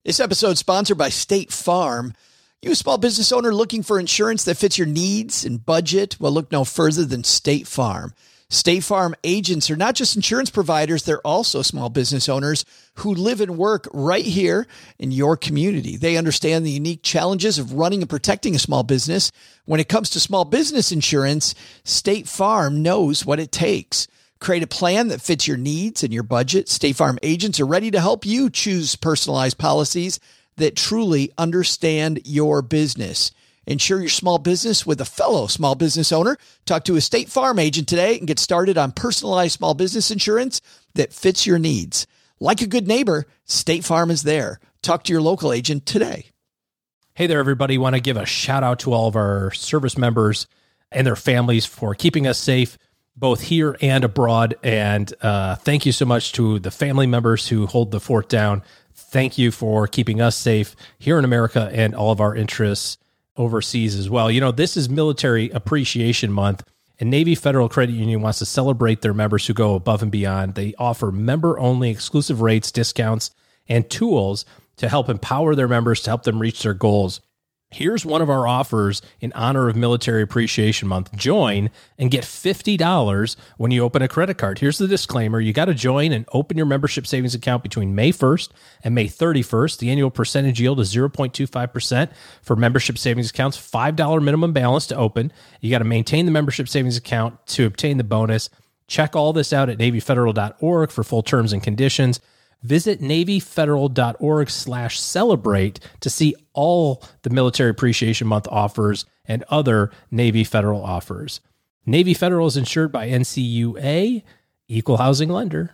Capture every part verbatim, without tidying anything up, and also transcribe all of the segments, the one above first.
This episode is sponsored by State Farm. You a small business owner looking for insurance that fits your needs and budget? Well, look no further than State Farm. State Farm agents are not just insurance providers, they're also small business owners who live and work right here in your community. They understand the unique challenges of running and protecting a small business. When it comes to small business insurance, State Farm knows what it takes. Create a plan that fits your needs and your budget. State Farm agents are ready to help you choose personalized policies that truly understand your business. Insure your small business with a fellow small business owner. Talk to a State Farm agent today and get started on personalized small business insurance that fits your needs. Like a good neighbor, State Farm is there. Talk to your local agent today. Hey there, everybody. Want to give a shout out to all of our service members and their families for keeping us safe, both here and abroad. And uh, thank you so much to the family members who hold the fort down. Thank you for keeping us safe here in America and all of our interests overseas as well. You know, this is Military Appreciation Month, and Navy Federal Credit Union wants to celebrate their members who go above and beyond. They offer member-only exclusive rates, discounts, and tools to help empower their members to help them reach their goals. Here's one of our offers in honor of Military Appreciation Month. Join and get fifty dollars when you open a credit card. Here's the disclaimer. You got to join and open your membership savings account between May first and May thirty-first. The annual percentage yield is zero point two five percent for membership savings accounts, five dollars minimum balance to open. You got to maintain the membership savings account to obtain the bonus. Check all this out at Navy Federal dot org for full terms and conditions. Visit Navy Federal dot org slash celebrate to see all the Military Appreciation Month offers and other Navy Federal offers. Navy Federal is insured by N C U A, Equal Housing Lender.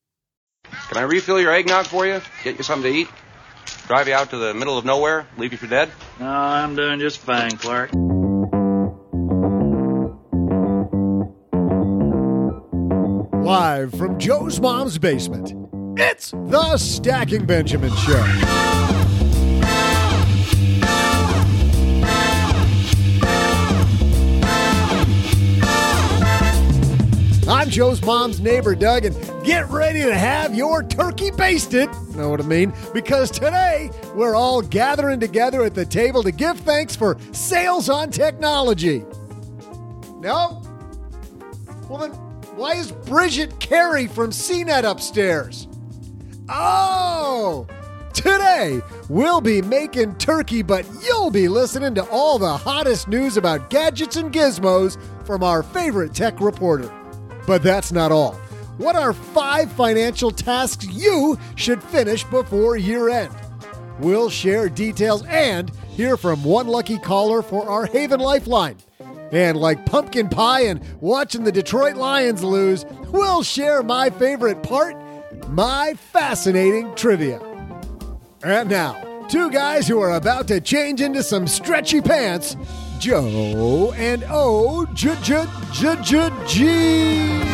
Can I refill your eggnog for you? Get you something to eat? Drive you out to the middle of nowhere? Leave you for dead? No, I'm doing just fine, Clark. Live from Joe's mom's basement, it's the Stacking Benjamin Show. I'm Joe's mom's neighbor, Doug, and get ready to have your turkey basted. Know what I mean? Because today, we're all gathering together at the table to give thanks for sales on technology. No? Well, then, why is Bridget Carey from C net upstairs? Oh, today we'll be making turkey, but you'll be listening to all the hottest news about gadgets and gizmos from our favorite tech reporter. But that's not all. What are five financial tasks you should finish before year end? We'll share details and hear from one lucky caller for our Haven Lifeline. And like pumpkin pie and watching the Detroit Lions lose, we'll share my favorite part, my fascinating trivia. And now, two guys who are about to change into some stretchy pants, Joe and O J J J J G.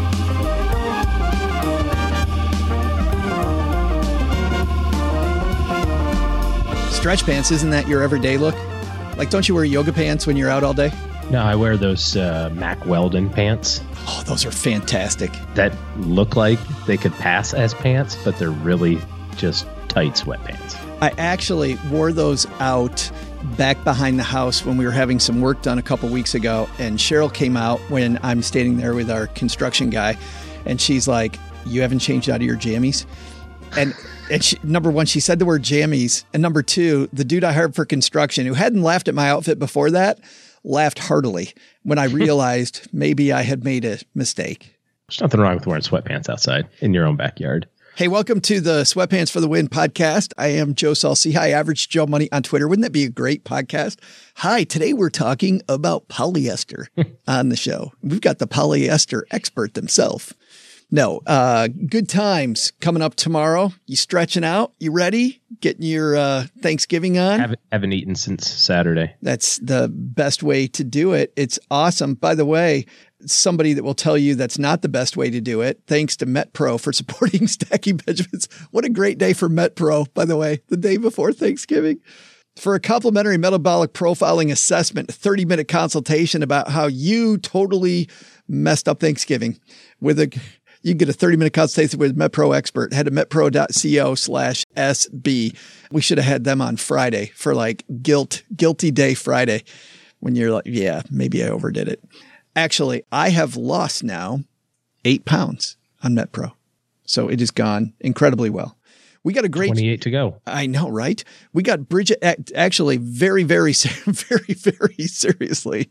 Stretch pants, isn't that your everyday look? Like, don't you wear yoga pants when you're out all day? No, I wear those uh, Mack Weldon pants. Oh, those are fantastic. That look like they could pass as pants, but they're really just tight sweatpants. I actually wore those out back behind the house when we were having some work done a couple weeks ago, and Cheryl came out when I'm standing there with our construction guy, and she's like, "You haven't changed out of your jammies?" And, and she, number one, she said the word jammies, and number two, the dude I hired for construction, who hadn't laughed at my outfit before that, laughed heartily when I realized maybe I had made a mistake. There's nothing wrong with wearing sweatpants outside in your own backyard. Hey, welcome to the Sweatpants for the Win podcast. I am Joe Saul-Sehy. Hi, Average Joe Money on Twitter. Wouldn't that be a great podcast? Hi, today we're talking about polyester on the show. We've got the polyester expert himself. No, uh, good times coming up tomorrow. You stretching out? You ready? Getting your uh, Thanksgiving on? Haven't, haven't eaten since Saturday. That's the best way to do it. It's awesome. By the way, somebody that will tell you that's not the best way to do it. Thanks to MetPro for supporting Stacking Benjamins. What a great day for MetPro, by the way, the day before Thanksgiving. For a complimentary metabolic profiling assessment, a thirty minute consultation about how you totally messed up Thanksgiving with a You can get a thirty-minute consultation with MetPro expert. Head to metpro.co slash SB. We should have had them on Friday for like guilt, guilty day Friday when you're like, yeah, maybe I overdid it. Actually, I have lost now eight pounds on MetPro. So it has gone incredibly well. We got a great twenty-eight to go. I know, right? We got Bridget actually very, very, very, very seriously.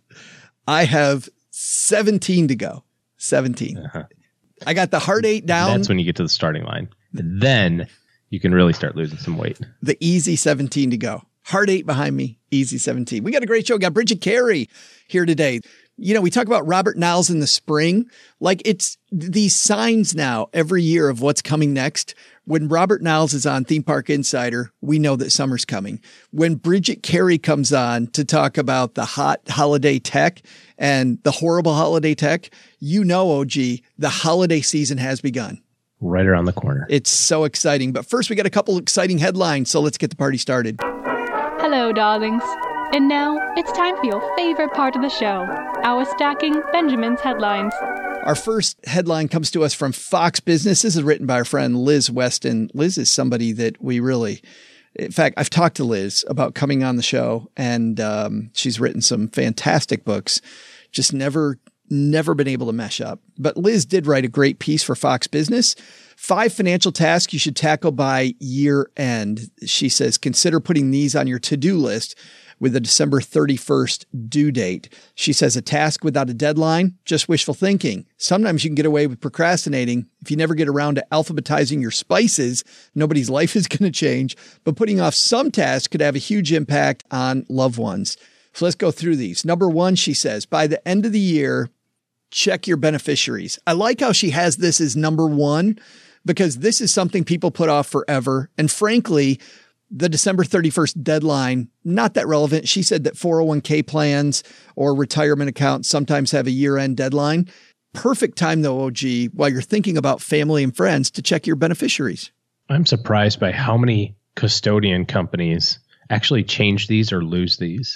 I have seventeen to go. seventeen. Uh-huh. I got the heart eight down. That's when you get to the starting line. Then you can really start losing some weight. The easy seventeen to go. Heart eight behind me. Easy seventeen. We got a great show. We got Bridget Carey here today. You know, we talk about Robert Niles in the spring. Like it's these signs now every year of what's coming next. When Robert Niles is on Theme Park Insider, we know that summer's coming. When Bridget Carey comes on to talk about the hot holiday tech and the horrible holiday tech, you know, O G, the holiday season has begun. Right around the corner. It's so exciting. But first, we got a couple exciting headlines. So let's get the party started. Hello, darlings. And now it's time for your favorite part of the show, our Stacking Benjamin's headlines. Our first headline comes to us from Fox Business. This is written by our friend Liz Weston. Liz is somebody that we really, in fact, I've talked to Liz about coming on the show, and um, she's written some fantastic books, just never, never been able to mesh up. But Liz did write a great piece for Fox Business. Five financial tasks you should tackle by year end. She says, consider putting these on your to-do list with a December thirty-first due date. She says a task without a deadline, just wishful thinking. Sometimes you can get away with procrastinating. If you never get around to alphabetizing your spices, nobody's life is going to change. But putting off some tasks could have a huge impact on loved ones. So let's go through these. Number one, she says, by the end of the year, check your beneficiaries. I like how she has this as number one, because this is something people put off forever. And frankly, the December thirty-first deadline, not that relevant. She said that four oh one k plans or retirement accounts sometimes have a year-end deadline. Perfect time, though, O G, while you're thinking about family and friends, to check your beneficiaries. I'm surprised by how many custodian companies actually change these or lose these.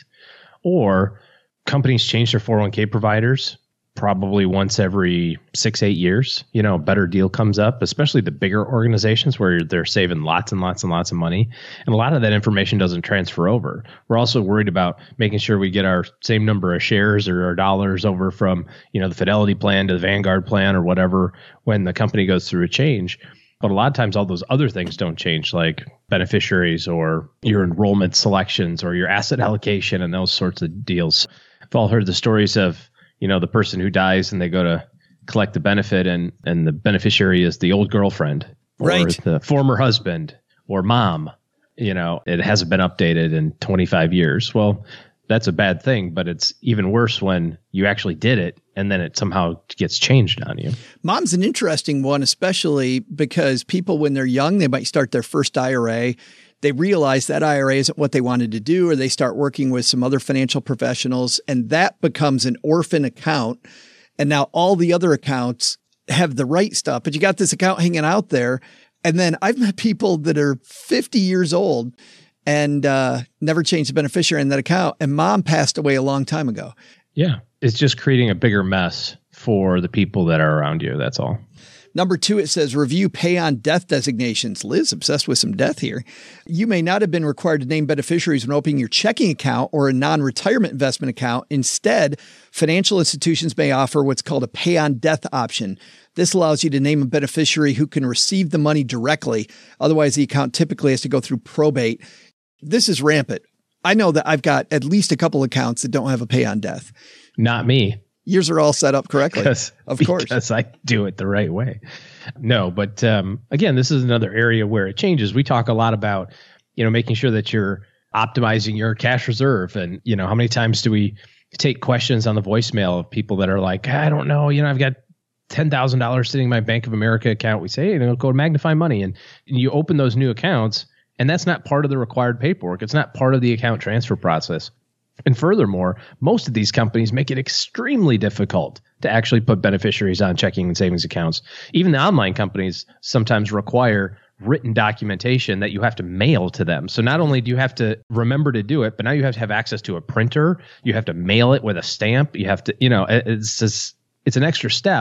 Or companies change their four oh one k providers probably once every six, eight years. You know, a better deal comes up, especially the bigger organizations where they're saving lots and lots and lots of money. And a lot of that information doesn't transfer over. We're also worried about making sure we get our same number of shares or our dollars over from, you know, the Fidelity plan to the Vanguard plan or whatever when the company goes through a change. But a lot of times all those other things don't change, like beneficiaries or your enrollment selections or your asset allocation and those sorts of deals. I've all heard the stories of, you know, the person who dies and they go to collect the benefit and, and the beneficiary is the old girlfriend or right. the former husband or mom. You know, it hasn't been updated in twenty-five years. Well, that's a bad thing, but it's even worse when you actually did it and then it somehow gets changed on you. Mom's an interesting one, especially because people, when they're young, they might start their first I R A. They realize that I R A isn't what they wanted to do, or they start working with some other financial professionals, and that becomes an orphan account. And now all the other accounts have the right stuff, but you got this account hanging out there. And then I've met people that are fifty years old and uh, never changed the beneficiary in that account, and mom passed away a long time ago. Yeah, it's just creating a bigger mess for the people that are around you. That's all. Number two, it says review pay on death designations. Liz, obsessed with some death here. You may not have been required to name beneficiaries when opening your checking account or a non-retirement investment account. Instead, financial institutions may offer what's called a pay on death option. This allows you to name a beneficiary who can receive the money directly. Otherwise, the account typically has to go through probate. This is rampant. I know that I've got at least a couple accounts that don't have a pay on death. Not me. Yours are all set up correctly, because, of course. Because I do it the right way. No, but um, again, this is another area where it changes. We talk a lot about, you know, making sure that you're optimizing your cash reserve. And, you know, how many times do we take questions on the voicemail of people that are like, I don't know, you know, I've got ten thousand dollars sitting in my Bank of America account. We say, hey, you know, go to Magnify Money. And, and you open those new accounts, and that's not part of the required paperwork. It's not part of the account transfer process. And furthermore, most of these companies make it extremely difficult to actually put beneficiaries on checking and savings accounts. Even the online companies sometimes require written documentation that you have to mail to them. So not only do you have to remember to do it, but now you have to have access to a printer. You have to mail it with a stamp. You have to, you know, it's just, it's an extra step.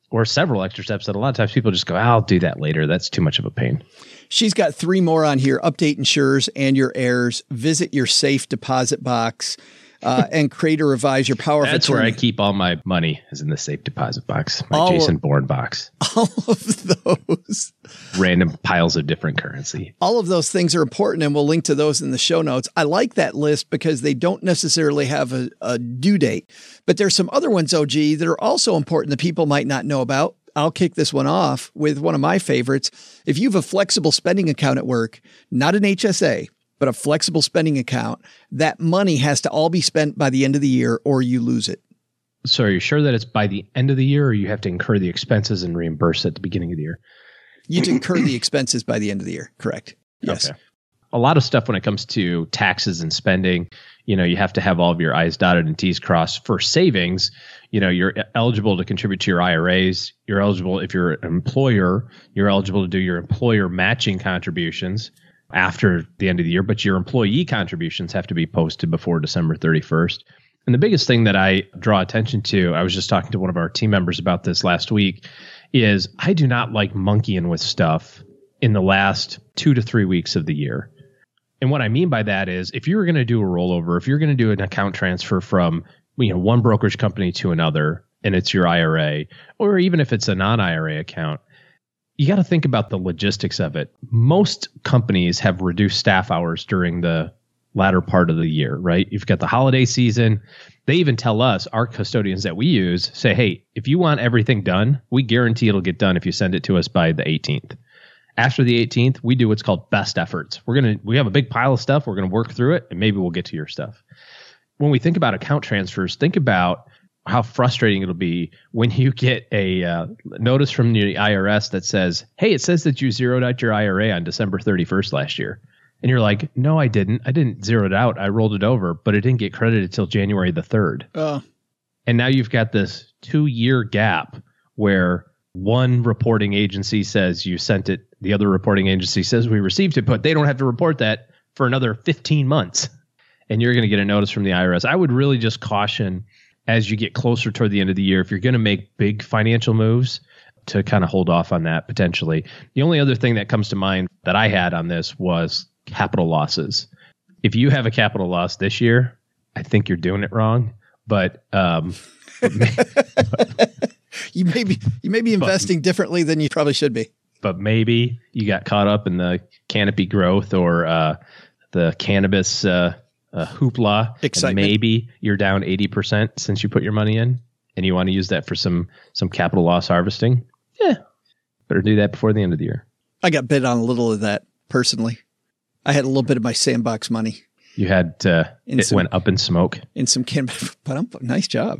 or several extra steps that a lot of times people just go, I'll do that later. That's too much of a pain. She's got three more on here. Update insurers and your heirs. Visit your safe deposit box uh, and create or revise your power of That's attorney. where I keep all my money, is in the safe deposit box, my all Jason of, Bourne box. All of those. Random piles of different currency. All of those things are important, and we'll link to those in the show notes. I like that list because they don't necessarily have a, a due date, but there's some other ones, O G, that are also important that people might not know about. I'll kick this one off with one of my favorites. If you have a flexible spending account at work, not an H S A, but a flexible spending account, that money has to all be spent by the end of the year or you lose it. So are you sure that it's by the end of the year, or you have to incur the expenses and reimburse at the beginning of the year? You have to incur the expenses by the end of the year. Correct. Yes. Okay. A lot of stuff when it comes to taxes and spending, you know, you have to have all of your I's dotted and T's crossed. For savings, you know, you're eligible to contribute to your I R As. You're eligible, if you're an employer, you're eligible to do your employer matching contributions after the end of the year, but your employee contributions have to be posted before December thirty-first. And the biggest thing that I draw attention to, I was just talking to one of our team members about this last week, is I do not like monkeying with stuff in the last two to three weeks of the year. And what I mean by that is, if you're going to do a rollover, if you're going to do an account transfer from, you know, one brokerage company to another, and it's your I R A, or even if it's a non-I R A account, you got to think about the logistics of it. Most companies have reduced staff hours during the latter part of the year, right? You've got the holiday season. They even tell us, our custodians that we use, say, hey, if you want everything done, we guarantee it'll get done if you send it to us by the eighteenth. After the eighteenth, we do what's called best efforts. We're going to, we have a big pile of stuff. We're going to work through it, and maybe we'll get to your stuff. When we think about account transfers, think about how frustrating it'll be when you get a uh, notice from the I R S that says, hey, it says that you zeroed out your I R A on December thirty-first last year. And you're like, no, I didn't. I didn't zero it out. I rolled it over, but it didn't get credited till January the third. Uh. And now you've got this two-year gap where one reporting agency says you sent it. The other reporting agency says we received it, but they don't have to report that for another fifteen months. And you're going to get a notice from the I R S. I would really just caution, as you get closer toward the end of the year, if you're going to make big financial moves, to kind of hold off on that potentially. The only other thing that comes to mind that I had on this was capital losses. If you have a capital loss this year, I think you're doing it wrong. But, um, but may, but, you may be you may be investing but, differently than you probably should be. But maybe you got caught up in the canopy growth or uh, the cannabis uh, uh, hoopla. Excitement. Maybe you're down eighty percent since you put your money in, and you want to use that for some some capital loss harvesting. Yeah, better do that before the end of the year. I got bid on a little of that personally. I had a little bit of my sandbox money. You had uh, it some, went up in smoke in some can. But I'm, nice job.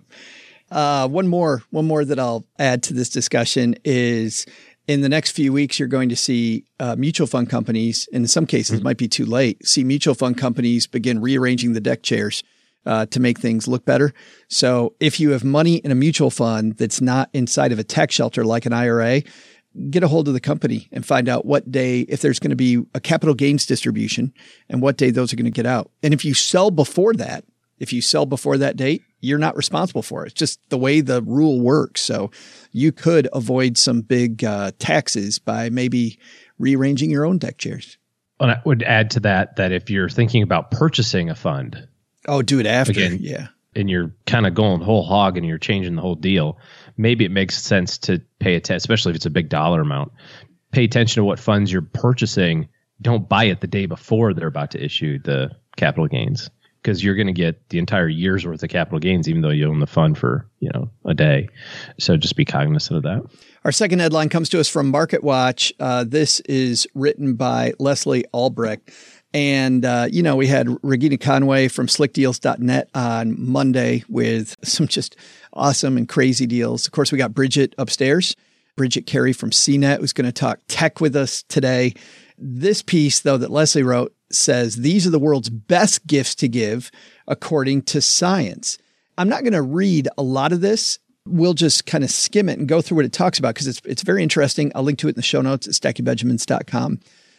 Uh, one more, one more that I'll add to this discussion is in the next few weeks, you're going to see uh, mutual fund companies, and in some cases, mm-hmm. it might be too late, see mutual fund companies begin rearranging the deck chairs uh, to make things look better. So if you have money in a mutual fund that's not inside of a tax shelter like an I R A, get a hold of the company and find out what day, if there's going to be a capital gains distribution and what day those are going to get out. And if you sell before that, if you sell before that date, you're not responsible for it. It's just the way the rule works. So you could avoid some big uh, taxes by maybe rearranging your own deck chairs. And I would add to that, that if you're thinking about purchasing a fund. Oh, do it after. Again, yeah. And you're kind of going whole hog and you're changing the whole deal. Maybe it makes sense to pay attention, especially if it's a big dollar amount. Pay attention to what funds you're purchasing. Don't buy it the day before they're about to issue the capital gains, because you're going to get the entire year's worth of capital gains, even though you own the fund for, you know, a day. So just be cognizant of that. Our second headline comes to us from MarketWatch. Uh, this is written by Leslie Albrecht. And, uh, you know, we had Regina Conway from slick deals dot net on Monday with some just awesome and crazy deals. Of course, we got Bridget upstairs, Bridget Carey from C net, who's going to talk tech with us today. This piece, though, that Leslie wrote says these are the world's best gifts to give, according to science. I'm not going to read a lot of this. We'll just kind of skim it and go through what it talks about because it's it's very interesting. I'll link to it in the show notes at stacking benjamins dot com.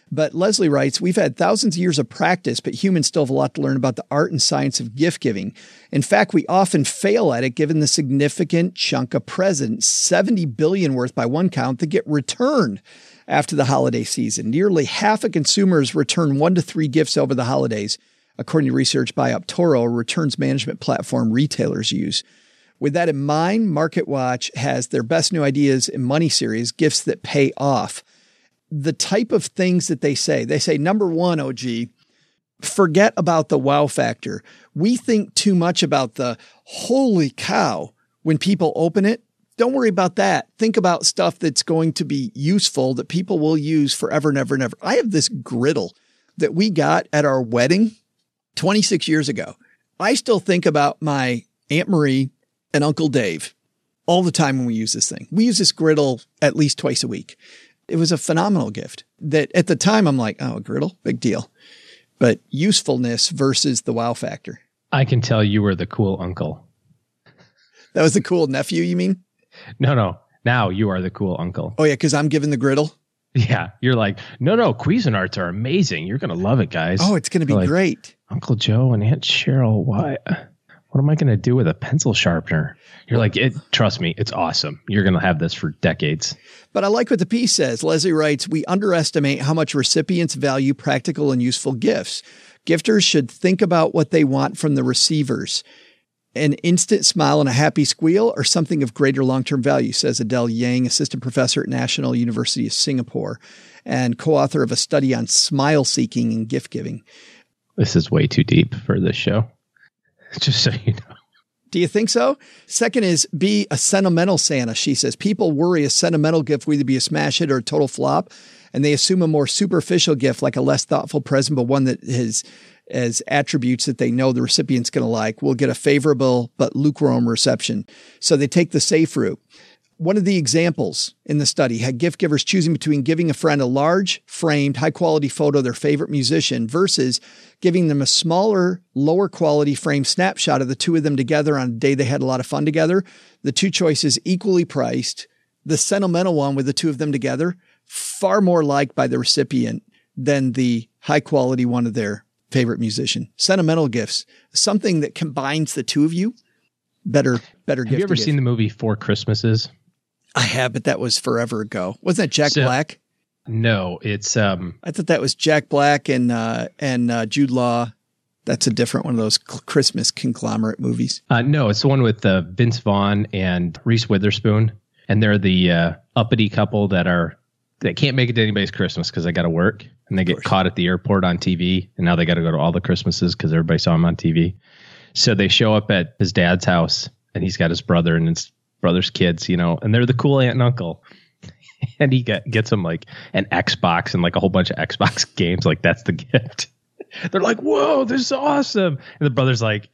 But Leslie writes, we've had thousands of years of practice, but humans still have a lot to learn about the art and science of gift giving. In fact, we often fail at it given the significant chunk of presents, seventy billion dollars worth by one count, that get returned after the holiday season. Nearly half of consumers return one to three gifts over the holidays, according to research by Optoro, a returns management platform retailers use. With that in mind, MarketWatch has their best new ideas in money series, Gifts That Pay Off. The type of things that they say, they say, number one, O G, forget about the wow factor. We think too much about the holy cow when people open it. Don't worry about that. Think about stuff that's going to be useful that people will use forever and ever and ever. I have this griddle that we got at our wedding twenty-six years ago. I still think about my Aunt Marie and Uncle Dave all the time when we use this thing. We use this griddle at least twice a week. It was a phenomenal gift that at the time I'm like, oh, a griddle, big deal. But usefulness versus the wow factor. I can tell you were the cool uncle. That was the cool nephew, you mean? No, no. Now you are the cool uncle. Oh, yeah, because I'm giving the griddle? Yeah. You're like, no, no, Cuisinarts are amazing. You're going to love it, guys. Oh, it's going to be like, great. Uncle Joe and Aunt Cheryl, why? What am I going to do with a pencil sharpener? You're like, it. Trust me, it's awesome. You're going to have this for decades. But I like what the piece says. Leslie writes, we underestimate how much recipients value practical and useful gifts. Gifters should think about what they want from the receivers. An instant smile and a happy squeal or something of greater long-term value, says Adele Yang, assistant professor at National University of Singapore and co-author of a study on smile seeking and gift giving. This is way too deep for this show. Just so you know. Do you think so? Second is be a sentimental Santa. She says people worry a sentimental gift will either be a smash hit or a total flop, and they assume a more superficial gift like a less thoughtful present, but one that has as attributes that they know the recipient's going to like, will get a favorable but lukewarm reception. So they take the safe route. One of the examples in the study had gift givers choosing between giving a friend a large framed high quality photo of their favorite musician versus giving them a smaller, lower quality framed snapshot of the two of them together on a day they had a lot of fun together. The two choices equally priced. The sentimental one with the two of them together, far more liked by the recipient than the high quality one of their favorite musician. Sentimental gifts, something that combines the two of you. Better, better gift. Have you ever seen the movie Four Christmases? I have, but that was forever ago. Wasn't that Jack so, Black? No, it's um I thought that was Jack Black and uh, and uh, Jude Law. That's a different one of those Christmas conglomerate movies. Uh, no, it's the one with uh, Vince Vaughn and Reese Witherspoon, and they're the uh, uppity couple that are that can't make it to anybody's Christmas because they got to work, and they get caught at the airport on T V, and now they got to go to all the Christmases because everybody saw him on T V. So they show up at his dad's house, and he's got his brother and his brother's kids, you know, and they're the cool aunt and uncle. And he get, gets them like an Xbox and like a whole bunch of Xbox games. Like that's the gift. They're like, whoa, this is awesome. And the brother's like,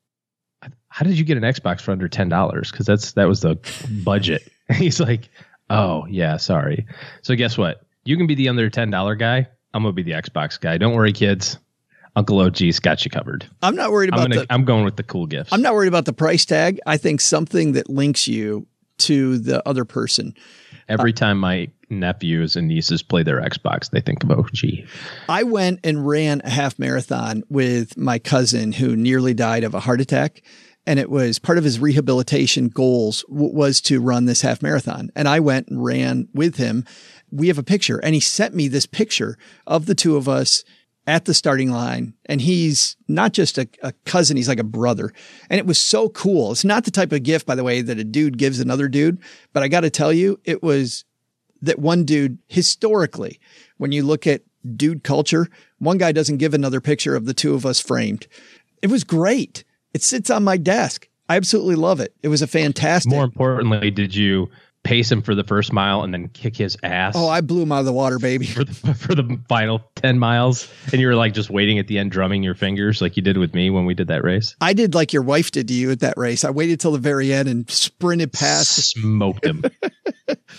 how did you get an Xbox for under ten dollars? Because that's that was the budget. And he's like, oh, yeah, sorry. So guess what? You can be the under ten dollars guy. I'm going to be the Xbox guy. Don't worry, kids. Uncle O G's got you covered. I'm not worried about I'm, gonna, the, I'm going with the cool gifts. I'm not worried about the price tag. I think something that links you to the other person. Every uh, time my nephews and nieces play their Xbox, they think of O G. I went and ran a half marathon with my cousin who nearly died of a heart attack. And it was part of his rehabilitation goals w- was to run this half marathon. And I went and ran with him. We have a picture, and he sent me this picture of the two of us at the starting line. And he's not just a, a cousin, he's like a brother. And it was so cool. It's not the type of gift, by the way, that a dude gives another dude. But I got to tell you, it was that one dude, historically, when you look at dude culture, one guy doesn't give another picture of the two of us framed. It was great. It sits on my desk. I absolutely love it. It was a fantastic. More importantly, did you pace him for the first mile and then kick his ass? Oh, I blew him out of the water, baby. For the, for the final ten miles. And you were like just waiting at the end, drumming your fingers like you did with me when we did that race? I did like your wife did to you at that race. I waited till the very end and sprinted past. Smoked him.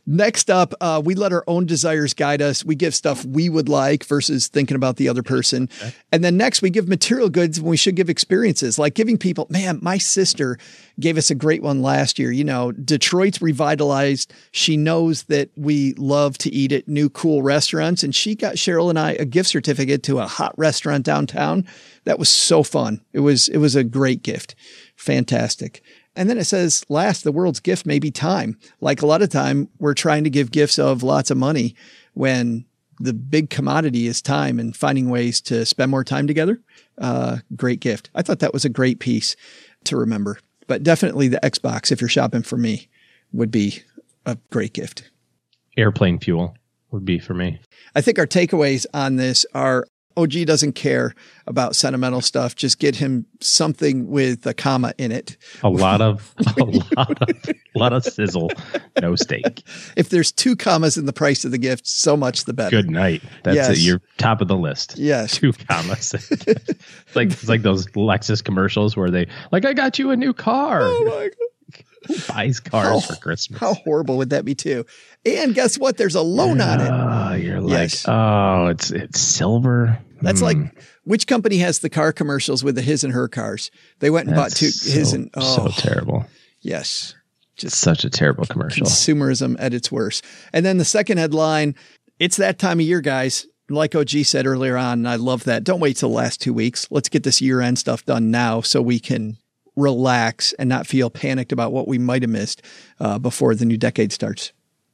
Next up, uh, we let our own desires guide us. We give stuff we would like versus thinking about the other person. Okay. And then next, we give material goods when we should give experiences, like giving people, man, my sister gave us a great one last year. You know, Detroit's revitalized. She knows that we love to eat at new cool restaurants. And she got Cheryl and I a gift certificate to a hot restaurant downtown. That was so fun. It was, it was a great gift. Fantastic. And then it says, last, the world's gift may be time. Like a lot of time, we're trying to give gifts of lots of money when the big commodity is time and finding ways to spend more time together. Uh, great gift. I thought that was a great piece to remember. But definitely the Xbox, if you're shopping for me, would be a great gift. Airplane fuel would be for me. I think our takeaways on this are O G doesn't care about sentimental stuff. Just get him something with a comma in it. A lot of, a lot of, a lot of sizzle, no steak. If there's two commas in the price of the gift, so much the better. Good night. That's yes. it. You're top of the list. Yes. Two commas. It's like, it's like those Lexus commercials where they like, I got you a new car. Oh my God. Who buys cars how, for Christmas? How horrible would that be too? And guess what? There's a loan on it. Oh, you're like, yes. oh, it's it's silver. That's mm. like, which company has the car commercials with the his and her cars? They went and That's bought two so, his and oh, so terrible. Yes, just such a terrible commercial. Consumerism at its worst. And then the second headline: it's that time of year, guys. Like O G said earlier on, and I love that. Don't wait till the last two weeks. Let's get this year end stuff done now, so we can relax and not feel panicked about what we might have missed uh, before the new decade starts.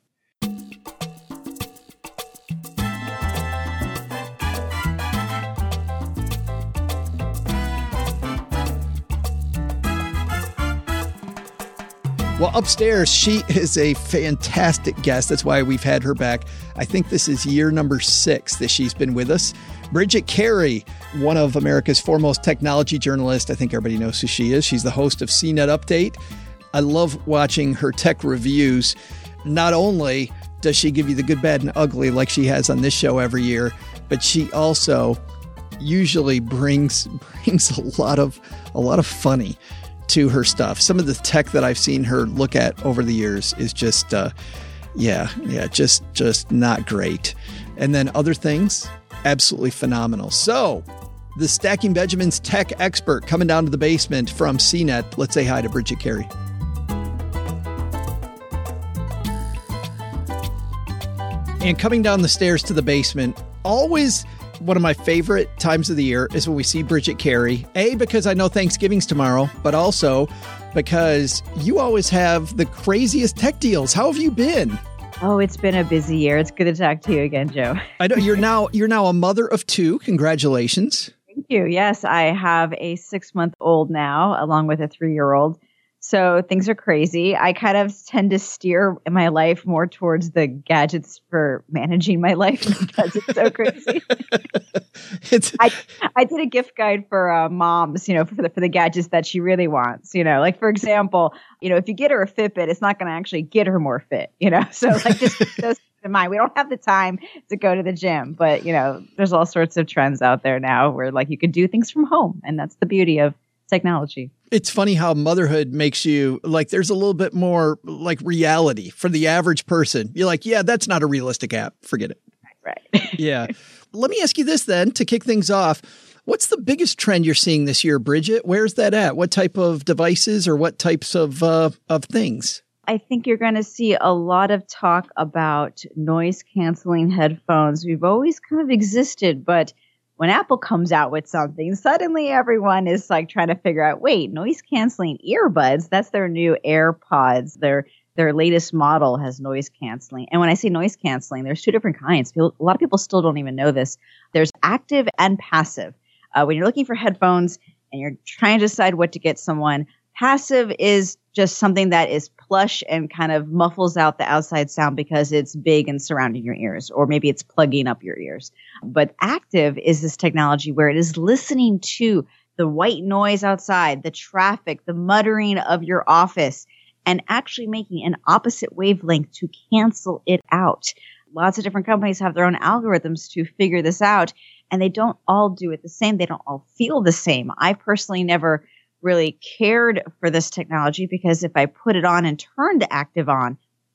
Well, upstairs, she is a fantastic guest. That's why we've had her back. I think this is year number six that she's been with us. Bridget Carey, one of America's foremost technology journalists. I think everybody knows who she is. She's the host of C net Update. I love watching her tech reviews. Not only does she give you the good, bad, and ugly like she has on this show every year, but she also usually brings brings a lot of a lot of funny to her stuff. Some of the tech that I've seen her look at over the years is just, uh, yeah, yeah, just, just not great. And then other things, absolutely phenomenal. So the Stacking Benjamins tech expert coming down to the basement from C net. Let's say hi to Bridget Carey. And coming down the stairs to the basement, always one of my favorite times of the year is when we see Bridget Carey. A, because I know Thanksgiving's tomorrow, but also because you always have the craziest tech deals. How have you been? Oh, it's been a busy year. It's good to talk to you again, Joe. I know you're now you're now a mother of two. Congratulations. Thank you. Yes, I have a six-month-old now, along with a three-year-old. So things are crazy. I kind of tend to steer in my life more towards the gadgets for managing my life because it's so crazy. it's I, I did a gift guide for uh, moms, you know, for the, for the gadgets that she really wants. You know, like, for example, you know, if you get her a Fitbit, it's not going to actually get her more fit, you know. So like just those in mind. We don't have the time to go to the gym, but, you know, there's all sorts of trends out there now where like you can do things from home. And that's the beauty of technology. It's funny how motherhood makes you like, there's a little bit more like reality for the average person. You're like, yeah, that's not a realistic app. Forget it. Right. Yeah. Let me ask you this then to kick things off. What's the biggest trend you're seeing this year, Bridget? Where's that at? What type of devices or what types of, uh, of things? I think you're going to see a lot of talk about noise canceling headphones. We've always kind of existed, but when Apple comes out with something, suddenly everyone is like trying to figure out, wait, noise canceling earbuds, that's their new AirPods. Their their latest model has noise canceling. And when I say noise canceling, there's two different kinds. A lot of people still don't even know this. There's active and passive. Uh, when you're looking for headphones and you're trying to decide what to get someone, passive is just something that is plush and kind of muffles out the outside sound because it's big and surrounding your ears, or maybe it's plugging up your ears. But active is this technology where it is listening to the white noise outside, the traffic, the muttering of your office, and actually making an opposite wavelength to cancel it out. Lots of different companies have their own algorithms to figure this out, and they don't all do it the same. They don't all feel the same. I personally never really cared for this technology because if I put it on and turned active on,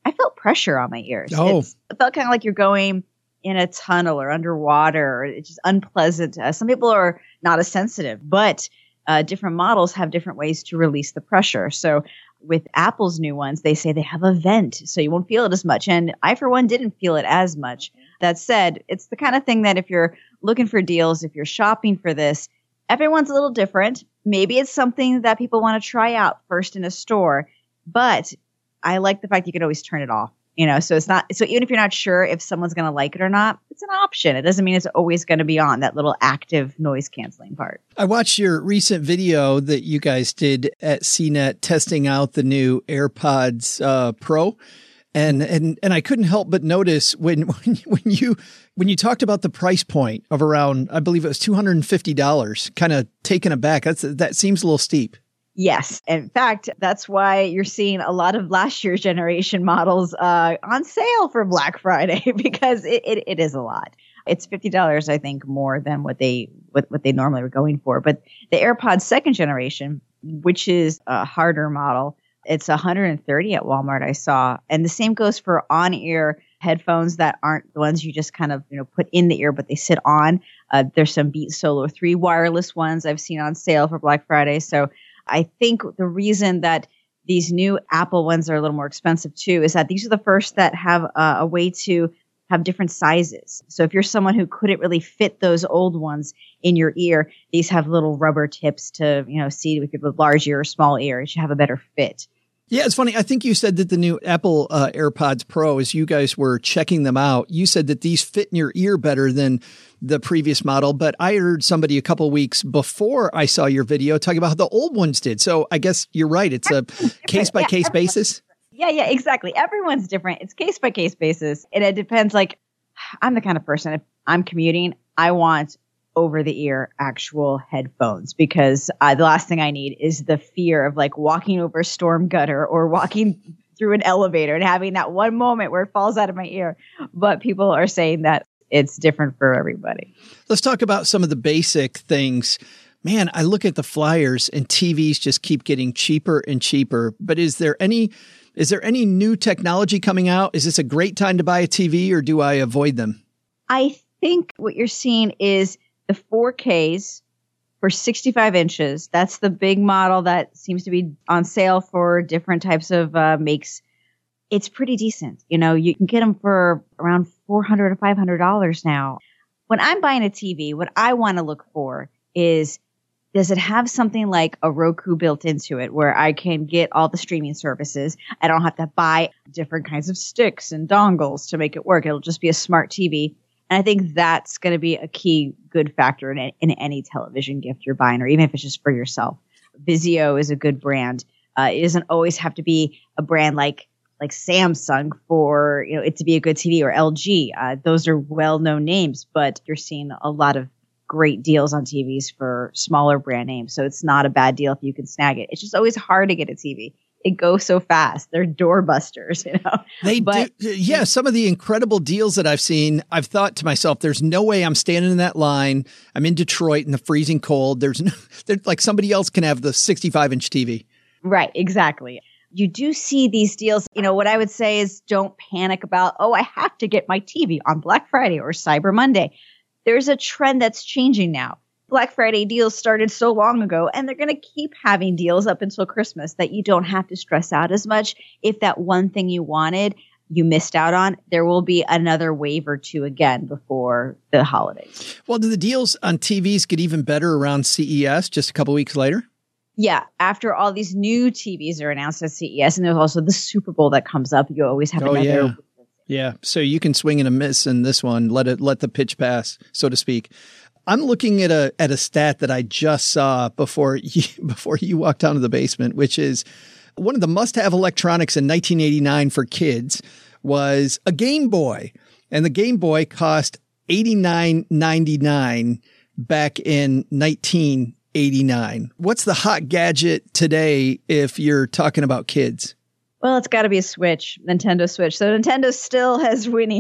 I felt pressure on my ears. Oh. It's, it felt kind of like you're going in a tunnel or underwater. It's just unpleasant. Uh, some people are not as sensitive, but uh, different models have different ways to release the pressure. So with Apple's new ones, they say they have a vent, so you won't feel it as much. And I, for one, didn't feel it as much. That said, it's the kind of thing that if you're looking for deals, if you're shopping for this, everyone's a little different. Maybe it's something that people want to try out first in a store, but I like the fact you can always turn it off. You know, so it's not, so even if you're not sure if someone's going to like it or not, it's an option. It doesn't mean it's always going to be on, that little active noise canceling part. I watched your recent video that you guys did at C net testing out the new AirPods uh, Pro. And, and, and I couldn't help but notice when, when, when you, when you talked about the price point of around, I believe it was two hundred fifty dollars, kind of taken aback. That's, that seems a little steep. Yes. In fact, that's why you're seeing a lot of last year's generation models uh, on sale for Black Friday, because it, it, it is a lot. It's fifty dollars, I think, more than what they what, what they normally were going for. But the AirPods second generation, which is a harder model, it's one hundred thirty dollars at Walmart, I saw. And the same goes for on-ear headphones that aren't the ones you just kind of, you know, put in the ear, but they sit on. Uh, there's some Beats Solo three wireless ones I've seen on sale for Black Friday. So I think the reason that these new Apple ones are a little more expensive too is that these are the first that have uh, a way to have different sizes. So if you're someone who couldn't really fit those old ones in your ear, these have little rubber tips to, you know, see if you have a large ear or small ear, it should have a better fit. Yeah, it's funny. I think you said that the new Apple uh, AirPods Pro, as you guys were checking them out, you said that these fit in your ear better than the previous model. But I heard somebody a couple of weeks before I saw your video talking about how the old ones did. So I guess you're right. It's a case by case basis. Yeah, yeah, exactly. Everyone's different. It's case by case basis. And it depends. Like, I'm the kind of person, if I'm commuting, I want over the ear actual headphones, because uh, the last thing I need is the fear of like walking over a storm gutter or walking through an elevator and having that one moment where it falls out of my ear. But people are saying that it's different for everybody. Let's talk about some of the basic things. Man, I look at the flyers and T Vs just keep getting cheaper and cheaper. But is there any is there any new technology coming out? Is this a great time to buy a T V, or do I avoid them? I think what you're seeing is the four Ks for sixty-five inches. That's the big model that seems to be on sale for different types of uh, makes. It's pretty decent. You know, you can get them for around four hundred dollars to five hundred dollars now. When I'm buying a T V, what I want to look for is, does it have something like a Roku built into it where I can get all the streaming services? I don't have to buy different kinds of sticks and dongles to make it work. It'll just be a smart T V. And I think that's going to be a key good factor in, in any television gift you're buying, or even if it's just for yourself. Vizio is a good brand. Uh, it doesn't always have to be a brand like like Samsung for, you know, it to be a good T V, or L G. Uh, those are well-known names, but you're seeing a lot of great deals on T Vs for smaller brand names. So it's not a bad deal if you can snag it. It's just always hard to get a T V. It goes so fast. They're doorbusters, you know. They but, do. Yeah, some of the incredible deals that I've seen, I've thought to myself, there's no way I'm standing in that line. I'm in Detroit in the freezing cold. There's no, there's like somebody else can have the sixty-five inch T V. Right, exactly. You do see these deals. You know, what I would say is don't panic about, oh, I have to get my T V on Black Friday or Cyber Monday. There's a trend that's changing now. Black Friday deals started so long ago, and they're going to keep having deals up until Christmas that you don't have to stress out as much. If that one thing you wanted, you missed out on, there will be another wave or two again before the holidays. Well, do the deals on T Vs get even better around C E S just a couple weeks later? Yeah. After all these new T Vs are announced at C E S, and there's also the Super Bowl that comes up, you always have oh, another. Yeah. Yeah. So you can swing and a miss in this one. Let it, let the pitch pass, so to speak. I'm looking at a at a stat that I just saw before you, before you walked down to the basement, which is one of the must-have electronics in nineteen eighty-nine for kids was a Game Boy, and the Game Boy cost eighty-nine ninety-nine back in nineteen eighty-nine. What's the hot gadget today if you're talking about kids? Well, it's got to be a Switch, Nintendo Switch. So Nintendo still has winning,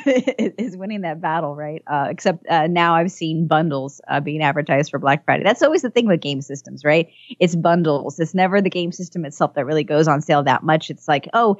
is winning that battle, right? Uh, except uh, now I've seen bundles uh, being advertised for Black Friday. That's always the thing with game systems, right? It's bundles. It's never the game system itself that really goes on sale that much. It's like, oh,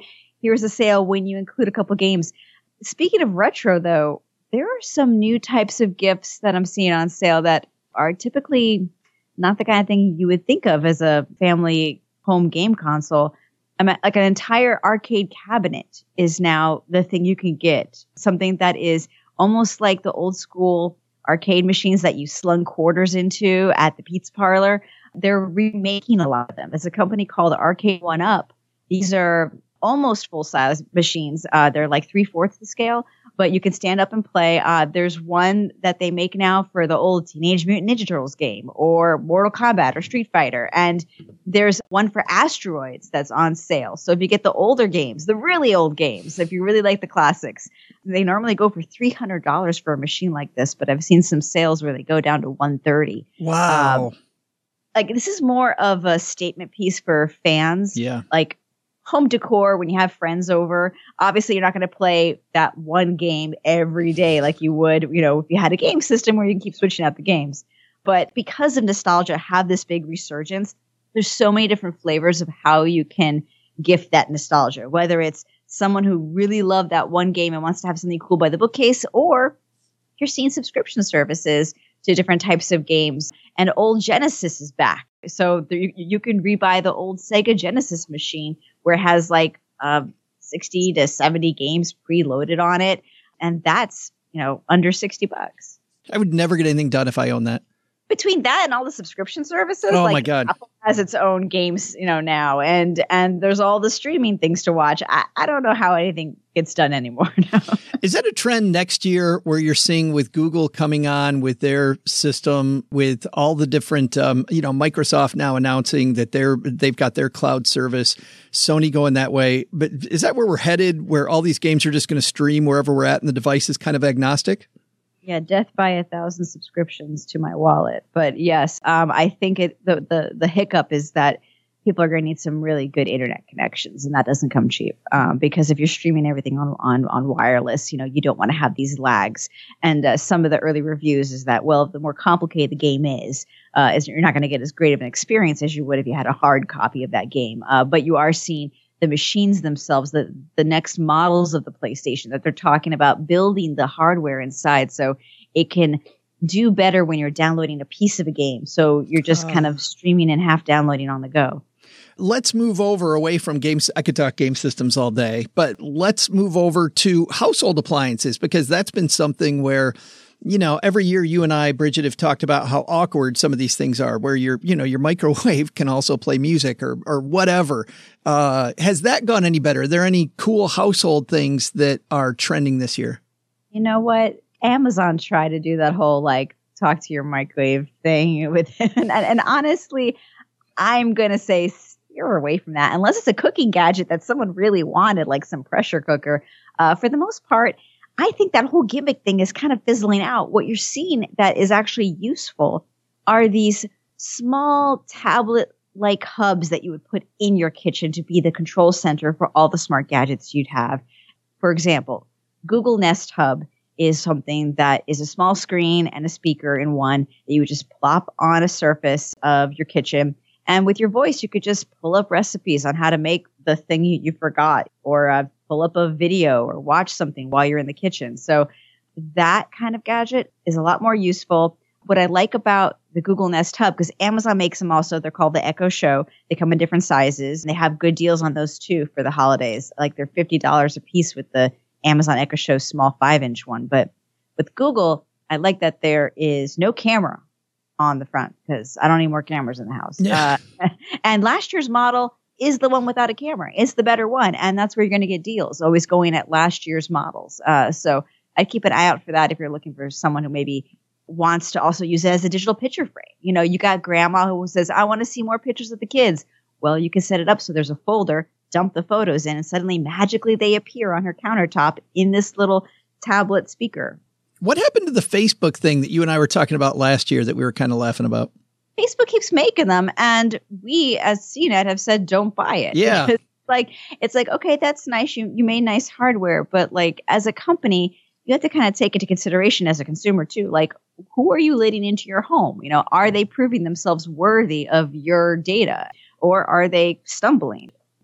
here's a sale when you include a couple games. Speaking of retro, though, there are some new types of gifts that I'm seeing on sale that are typically not the kind of thing you would think of as a family home game console. I mean, like an entire arcade cabinet is now the thing you can get. Something that is almost like the old school arcade machines that you slung quarters into at the pizza parlor. They're remaking a lot of them. There's a company called Arcade One Up. These are almost full-size machines. Uh, they're like three-fourths the scale, but you can stand up and play. Uh, there's one that they make now for the old Teenage Mutant Ninja Turtles game or Mortal Kombat or Street Fighter. And there's one for Asteroids that's on sale. So if you get the older games, the really old games, if you really like the classics, they normally go for three hundred dollars for a machine like this, but I've seen some sales where they go down to one hundred thirty dollars. Wow. Um, like this is more of a statement piece for fans. Yeah. Like, home decor when you have friends over. Obviously, you're not going to play that one game every day like you would, you know, if you had a game system where you can keep switching out the games. But because of nostalgia, have this big resurgence. There's so many different flavors of how you can gift that nostalgia, whether it's someone who really loved that one game and wants to have something cool by the bookcase, or you're seeing subscription services to different types of games. And old Genesis is back. So there, you, you can rebuy the old Sega Genesis machine where it has like uh, sixty to seventy games preloaded on it. And that's, you know, under sixty bucks. I would never get anything done if I owned that. Between that and all the subscription services, oh like my God. Apple has its own games, you know, now, and and there's all the streaming things to watch. I, I don't know how anything gets done anymore now. Is that a trend next year where you're seeing with Google coming on with their system, with all the different, um, you know, Microsoft now announcing that they're they've got their cloud service, Sony going that way? But is that where we're headed, where all these games are just going to stream wherever we're at and the device is kind of agnostic? Yeah, death by a thousand subscriptions to my wallet. But yes, um, I think it, the, the, the hiccup is that people are going to need some really good internet connections, and that doesn't come cheap. Um, because if you're streaming everything on, on, on wireless, you know, you don't want to have these lags. And uh, some of the early reviews is that, well, the more complicated the game is, uh, is you're not going to get as great of an experience as you would if you had a hard copy of that game. Uh, but you are seeing the machines themselves, the, the next models of the PlayStation, that they're talking about building the hardware inside so it can do better when you're downloading a piece of a game. So you're just uh, kind of streaming and half downloading on the go. Let's move over away from games. I could talk game systems all day, but let's move over to household appliances, because that's been something where, you know, every year you and I, Bridget, have talked about how awkward some of these things are, where your, you know, your microwave can also play music or, or whatever. Uh, has that gone any better? Are there any cool household things that are trending this year? You know what? Amazon tried to do that whole, like, talk to your microwave thing with it. And, and honestly, I'm going to say steer away from that unless it's a cooking gadget that someone really wanted, like some pressure cooker. Uh, for the most part, I think that whole gimmick thing is kind of fizzling out. What you're seeing that is actually useful are these small tablet-like hubs that you would put in your kitchen to be the control center for all the smart gadgets you'd have. For example, Google Nest Hub is something that is a small screen and a speaker in one that you would just plop on a surface of your kitchen. And with your voice, you could just pull up recipes on how to make the thing you, you forgot, or uh, pull up a video or watch something while you're in the kitchen. So that kind of gadget is a lot more useful. What I like about the Google Nest Hub, because Amazon makes them also, they're called the Echo Show. They come in different sizes, and they have good deals on those too for the holidays. Like they're fifty dollars a piece with the Amazon Echo Show small five inch one. But with Google, I like that there is no camera on the front, because I don't need more cameras in the house. Yeah. Uh, and last year's model is the one without a camera. It's the better one. And that's where you're going to get deals, always going at last year's models. Uh, so I'd keep an eye out for that if you're looking for someone who maybe wants to also use it as a digital picture frame. You know, you got grandma who says, I want to see more pictures of the kids. Well, you can set it up so there's a folder, dump the photos in, and suddenly magically they appear on her countertop in this little tablet speaker. What happened to the Facebook thing that you and I were talking about last year that we were kind of laughing about? Facebook keeps making them, and we as C net have said don't buy it. Yeah. It's like, it's like, okay, that's nice. You you made nice hardware, but like as a company, you have to kind of take into consideration as a consumer too. Like, who are you letting into your home? You know, are they proving themselves worthy of your data, or are they stumbling?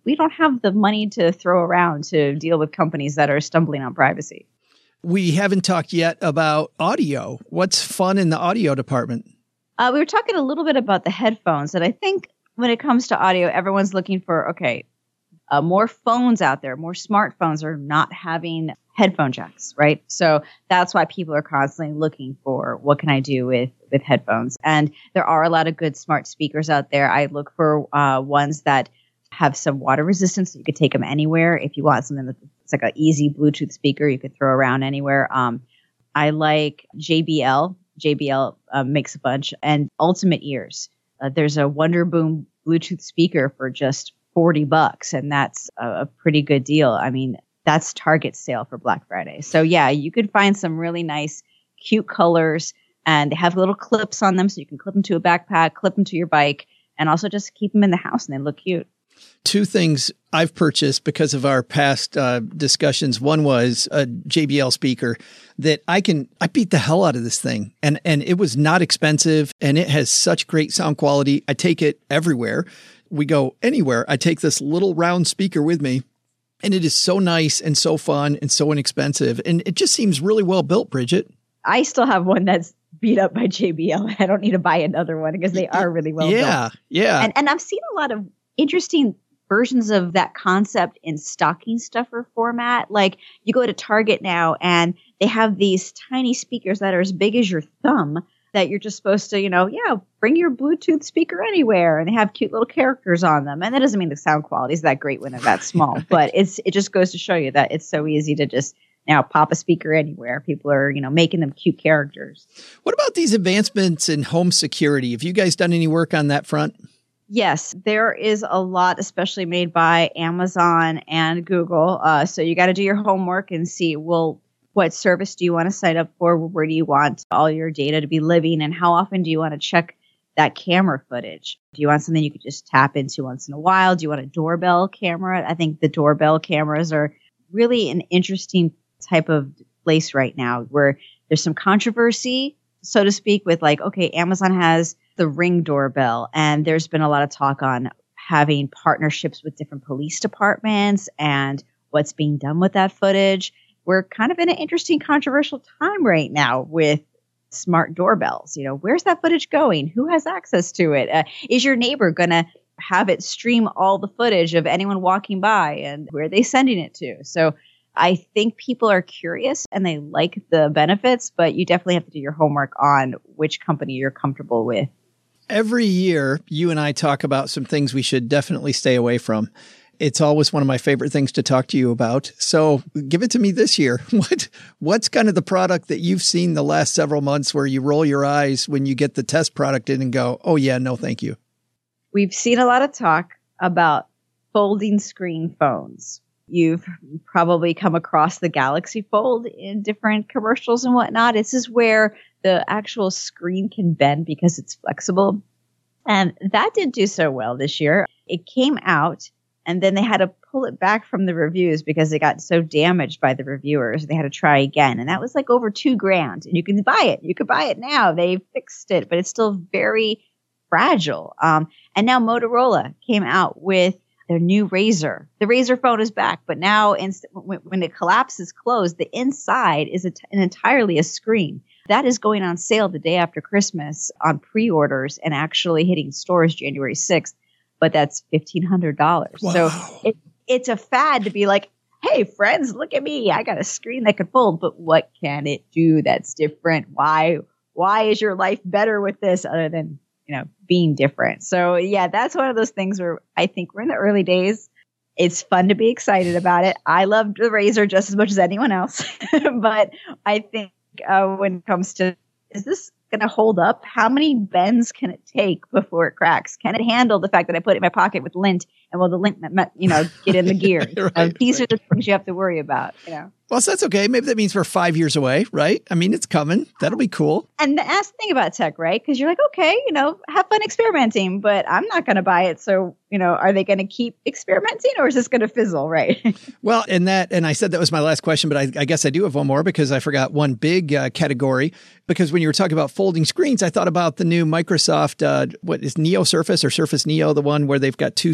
we don't have the money to throw around to deal with companies that are stumbling on privacy. We haven't talked yet about audio. What's fun in the audio department? Uh, we were talking a little bit about the headphones, and I think when it comes to audio, everyone's looking for, okay, uh, more phones out there, more smartphones are not having headphone jacks, right? So that's why people are constantly looking for what can I do with, with headphones. And there are a lot of good smart speakers out there. I look for uh, ones that have some water resistance, so you could take them anywhere. If you want something that's like an easy Bluetooth speaker, you could throw around anywhere. Um, I like J B L. J B L uh, makes a bunch, and Ultimate Ears. Uh, there's a Wonder Boom Bluetooth speaker for just forty bucks, and that's a, a pretty good deal. I mean, that's Target sale for Black Friday. So yeah, you could find some really nice, cute colors, and they have little clips on them, so you can clip them to a backpack, clip them to your bike, and also just keep them in the house, and they look cute. Two things I've purchased because of our past uh, discussions. One was a J B L speaker that I can, I beat the hell out of this thing. And, and it was not expensive, and it has such great sound quality. I take it everywhere. We go anywhere. I take this little round speaker with me, and it is so nice and so fun and so inexpensive. And it just seems really well built, Bridget. I still have one that's beat up by J B L. I don't need to buy another one because they are really well yeah, built. Yeah. Yeah. And, and I've seen a lot of interesting versions of that concept in stocking stuffer format. Like you go to Target now and they have these tiny speakers that are as big as your thumb that you're just supposed to, you know, yeah, bring your Bluetooth speaker anywhere. And they have cute little characters on them. And that doesn't mean the sound quality is that great when they're that small, but it's, it just goes to show you that it's so easy to just now pop a speaker anywhere. People are, you know, making them cute characters. What about these advancements in home security? Have you guys done any work on that front? Yes, there is a lot, especially made by Amazon and Google. Uh, so you got to do your homework and see, well, what service do you want to sign up for? Where do you want all your data to be living? And how often do you want to check that camera footage? Do you want something you could just tap into once in a while? Do you want a doorbell camera? I think the doorbell cameras are really an interesting type of place right now where there's some controversy, so to speak, with like, okay, Amazon has the Ring doorbell, and there's been a lot of talk on having partnerships with different police departments and what's being done with that footage. We're kind of in an interesting, controversial time right now with smart doorbells. You know, where's that footage going? Who has access to it? Uh, is your neighbor going to have it stream all the footage of anyone walking by, and where are they sending it to? So I think people are curious and they like the benefits, but you definitely have to do your homework on which company you're comfortable with. Every year, you and I talk about some things we should definitely stay away from. It's always one of my favorite things to talk to you about. So give it to me this year. What What's kind of the product that you've seen the last several months where you roll your eyes when you get the test product in and go, oh, yeah, no, thank you? We've seen a lot of talk about folding screen phones. You've probably come across the Galaxy Fold in different commercials and whatnot. This is where the actual screen can bend because it's flexible. And that didn't do so well this year. It came out and then they had to pull it back from the reviews because it got so damaged by the reviewers. They had to try again. And that was like over two grand. And you can buy it. You could buy it now. They fixed it, but it's still very fragile. Um, and now Motorola came out with their new Razr. The Razr phone is back, but now inst- when, when it collapses closed, the inside is a t- an entirely a screen. That is going on sale the day after Christmas on pre-orders and actually hitting stores January sixth, but that's fifteen hundred dollars. Wow. So it, it's a fad to be like, hey, friends, look at me. I got a screen that can fold, but what can it do that's different? Why, why is your life better with this other than, you know, being different? So yeah, that's one of those things where I think we're in the early days. It's fun to be excited about it. I loved the Razr just as much as anyone else, but I think uh, when it comes to, is this going to hold up? How many bends can it take before it cracks? Can it handle the fact that I put it in my pocket with lint and will the lint, you know, get in the gear? right, uh, these right. are the things you have to worry about, you know. Well, so that's okay. Maybe that means we're five years away, right? I mean, it's coming. That'll be cool. And that's the thing about tech, right? Because you're like, okay, you know, have fun experimenting, but I'm not going to buy it. So, you know, are they going to keep experimenting or is this going to fizzle, right? Well, and that, and I said that was my last question, but I, I guess I do have one more because I forgot one big uh, category. Because when you were talking about folding screens, I thought about the new Microsoft, uh, what is Neo Surface or Surface Neo, the one where they've got two separate screens.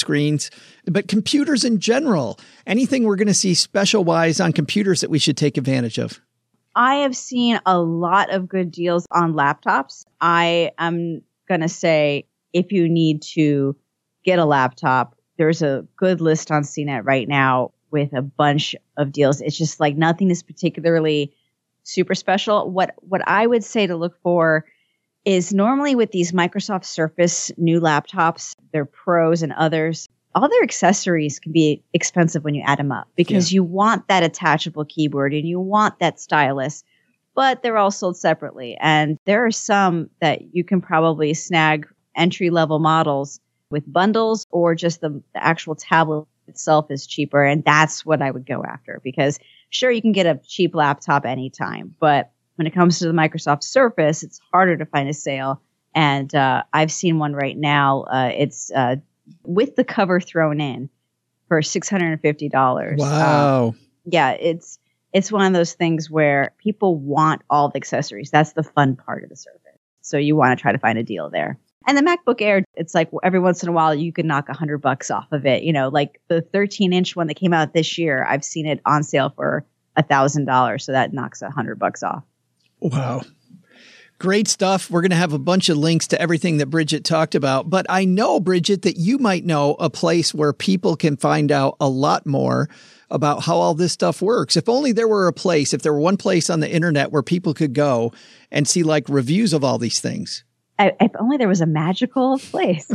screens, but computers in general. Anything we're going to see special wise on computers that we should take advantage of? I have seen a lot of good deals on laptops. I am going to say if you need to get a laptop, there's a good list on C net right now with a bunch of deals. It's just like nothing is particularly super special. What what I would say to look for is normally with these Microsoft Surface new laptops, their Pros and others, all their accessories can be expensive when you add them up because yeah. you want that attachable keyboard and you want that stylus, but they're all sold separately. And there are some that you can probably snag entry level models with bundles, or just the, the actual tablet itself is cheaper. And that's what I would go after, because sure, you can get a cheap laptop anytime, but when it comes to the Microsoft Surface, it's harder to find a sale. And uh, I've seen one right now. Uh, it's uh, with the cover thrown in for six hundred fifty dollars. Wow. Um, yeah, it's it's one of those things where people want all the accessories. That's the fun part of the Surface. So you want to try to find a deal there. And the MacBook Air, it's like every once in a while you can knock a hundred bucks off of it. You know, like the thirteen inch one that came out this year, I've seen it on sale for a thousand dollars. So that knocks a hundred bucks off. Wow. Great stuff. We're going to have a bunch of links to everything that Bridget talked about. But I know, Bridget, that you might know a place where people can find out a lot more about how all this stuff works. If only there were a place, if there were one place on the internet where people could go and see like reviews of all these things. If only there was a magical place.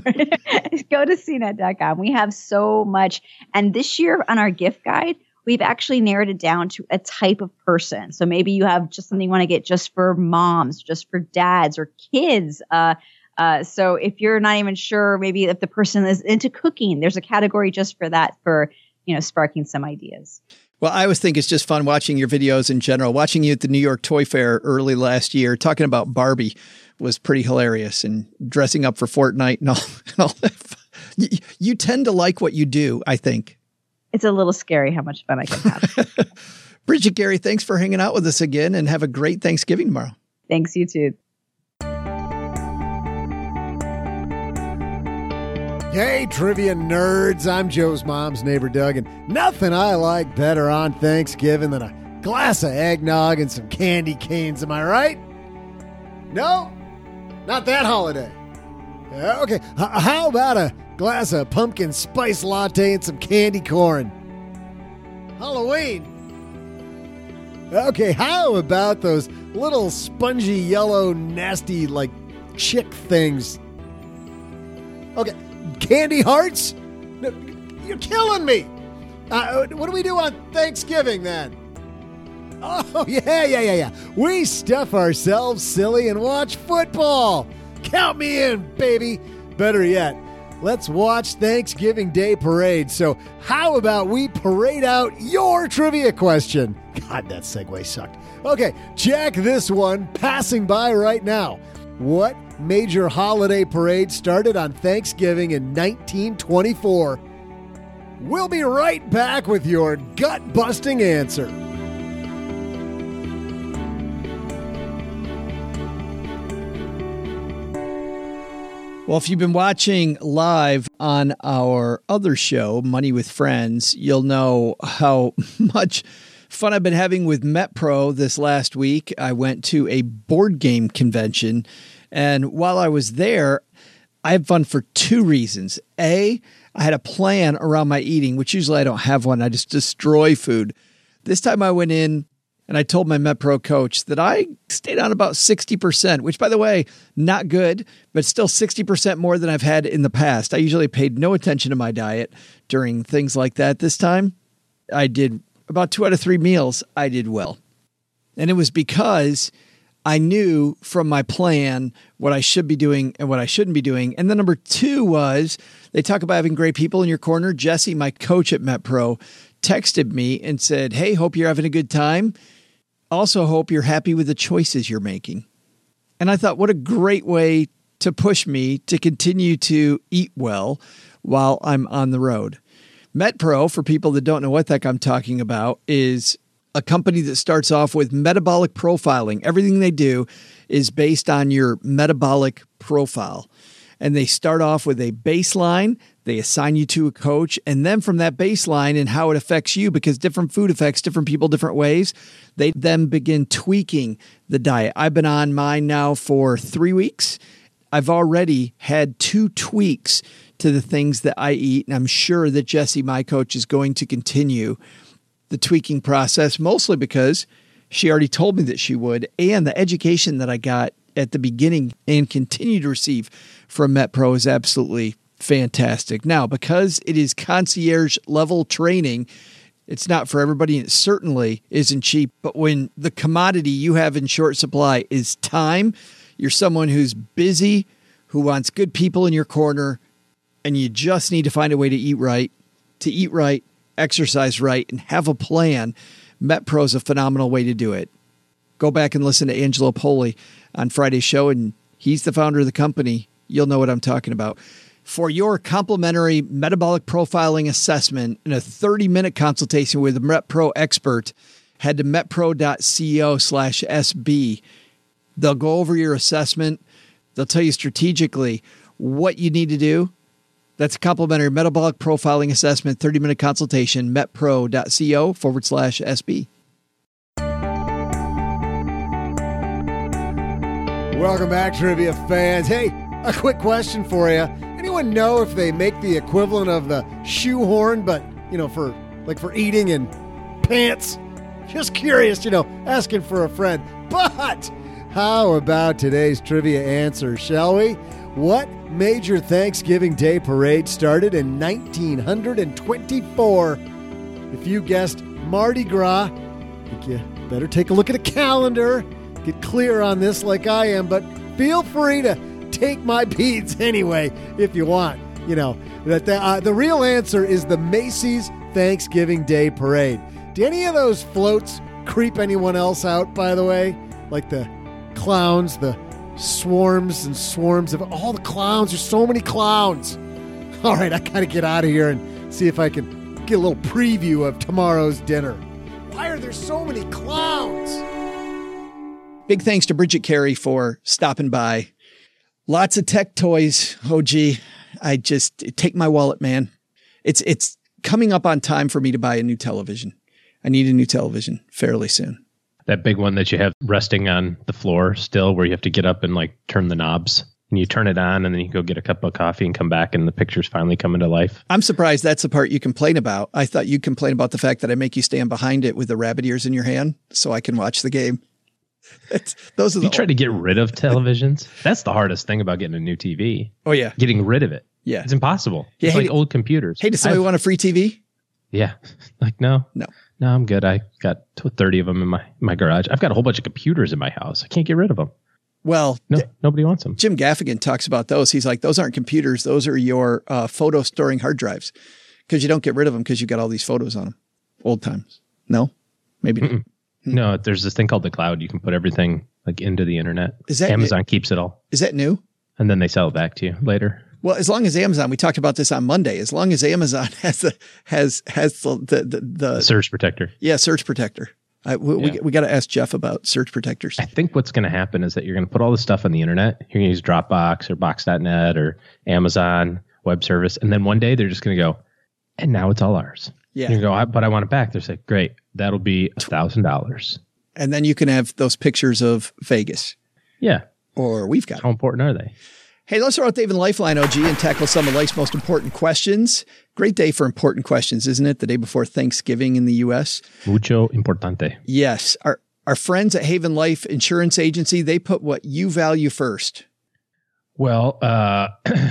Go to C net dot com. We have so much. And this year on our gift guide, we've actually narrowed it down to a type of person. So maybe you have just something you want to get just for moms, just for dads or kids. Uh, uh, so if you're not even sure, maybe if the person is into cooking, there's a category just for that, for, you know, sparking some ideas. Well, I always think it's just fun watching your videos in general. Watching you at the New York Toy Fair early last year, talking about Barbie was pretty hilarious, and dressing up for Fortnite and all, and all that. You, you tend to like what you do, I think. It's a little scary how much fun I can have. Bridget Gary, thanks for hanging out with us again, and have a great Thanksgiving tomorrow. Thanks, you too. Hey, trivia nerds. I'm Joe's mom's neighbor, Doug, and nothing I like better on Thanksgiving than a glass of eggnog and some candy canes. Am I right? No? Not that holiday. Uh, okay, H- how about a glass of pumpkin spice latte and some candy corn? Halloween. Okay, how about those little spongy yellow nasty like chick things? Okay, candy hearts? No, you're killing me. Uh, what do we do on Thanksgiving then? Oh, yeah, yeah, yeah, yeah. We stuff ourselves silly and watch football. Count me in, baby. Better yet, let's watch Thanksgiving Day Parade. So how about we parade out your trivia question? God, that segue sucked. Okay, check this one passing by right now. What major holiday parade started on Thanksgiving in nineteen twenty-four? We'll be right back with your gut-busting answer. Well, if you've been watching live on our other show, Money with Friends, you'll know how much fun I've been having with MetPro this last week. I went to a board game convention, and while I was there, I had fun for two reasons. A, I had a plan around my eating, which usually I don't have one. I just destroy food. This time I went in, and I told my MetPro coach that I stayed on about sixty percent, which, by the way, not good, but still sixty percent more than I've had in the past. I usually paid no attention to my diet during things like that. This time, I did about two out of three meals. I did well. And it was because I knew from my plan what I should be doing and what I shouldn't be doing. And then number two was, they talk about having great people in your corner. Jesse, my coach at MetPro, texted me and said, hey, hope you're having a good time. Also hope you're happy with the choices you're making. And I thought, what a great way to push me to continue to eat well while I'm on the road. MetPro, for people that don't know what the heck I'm talking about, is a company that starts off with metabolic profiling. Everything they do is based on your metabolic profile. And they start off with a baseline They assign you to a coach, and then from that baseline and how it affects you, because different food affects different people different ways, they then begin tweaking the diet. I've been on mine now for three weeks. I've already had two tweaks to the things that I eat, and I'm sure that Jessie, my coach, is going to continue the tweaking process, mostly because she already told me that she would, and the education that I got at the beginning and continue to receive from MetPro is absolutely fantastic. Now, because it is concierge level training, it's not for everybody, and it certainly isn't cheap. But when the commodity you have in short supply is time, you're someone who's busy, who wants good people in your corner, and you just need to find a way to eat right, to eat right, exercise right, and have a plan, MetPro is a phenomenal way to do it. Go back and listen to Angelo Poli on Friday's show, and he's the founder of the company. You'll know what I'm talking about. For your complimentary metabolic profiling assessment and a thirty-minute consultation with a MetPro expert, head to metpro.co slash SB. They'll go over your assessment. They'll tell you strategically what you need to do. That's a complimentary metabolic profiling assessment, thirty-minute consultation, metpro.co forward slash SB. Welcome back, trivia fans. Hey, a quick question for you. Anyone know if they make the equivalent of the shoehorn, but, you know, for like for eating and pants? Just curious, you know, asking for a friend. But how about today's trivia answer, shall we? What major Thanksgiving Day parade started in nineteen twenty-four? If you guessed Mardi Gras, I think you better take a look at a calendar. Get clear on this like I am, but feel free to take my beads anyway if you want. You know, that the, uh, the real answer is the Macy's Thanksgiving Day Parade. Do any of those floats creep anyone else out, by the way? Like the clowns, the swarms and swarms of all the clowns. There's so many clowns. All right, I got to get out of here and see if I can get a little preview of tomorrow's dinner. Why are there so many clowns? Big thanks to Bridget Carey for stopping by. Lots of tech toys. Oh, gee, I just take my wallet, man. It's it's coming up on time for me to buy a new television. I need a new television fairly soon. That big one that you have resting on the floor still, where you have to get up and like turn the knobs, and you turn it on, and then you go get a cup of coffee and come back, and the pictures finally come into life. I'm surprised that's the part you complain about. I thought you'd complain about the fact that I make you stand behind it with the rabbit ears in your hand so I can watch the game. It's, those are the you try to get rid of televisions. That's the hardest thing about getting a new T V. Oh yeah, getting rid of it. Yeah, it's impossible. Yeah, it's hey, like old computers. Hey, does somebody I've, want a free T V? Yeah, like no, no, no. I'm good. I got thirty of them in my my garage. I've got a whole bunch of computers in my house. I can't get rid of them. Well, no, nobody wants them. Jim Gaffigan talks about those. He's like, those aren't computers. Those are your uh, photo storing hard drives, because you don't get rid of them because you got all these photos on them. Old times. No, maybe not. No. There's this thing called the cloud. You can put everything like into the internet. Is that Amazon new? Keeps it all. Is that new? And then they sell it back to you later. Well, as long as Amazon, we talked about this on Monday, as long as Amazon has the, has, has the, the, the, the surge protector. Yeah. Surge protector. I, we, yeah. we, we got to ask Jeff about surge protectors. I think what's going to happen is that you're going to put all this stuff on the internet. You're going to use Dropbox or Box dot net or Amazon Web Service. And then one day they're just going to go, and now it's all ours. Yeah. You go, I, but I want it back. They're like, great. That'll be a thousand dollars. And then you can have those pictures of Vegas. Yeah. Or we've got. How important are they? Hey, let's throw out Dave and Lifeline, O G, and tackle some of life's most important questions. Great day for important questions, isn't it? The day before Thanksgiving in the U S. Mucho importante. Yes. Our, our friends at Haven Life Insurance Agency, they put what you value first. Well, uh,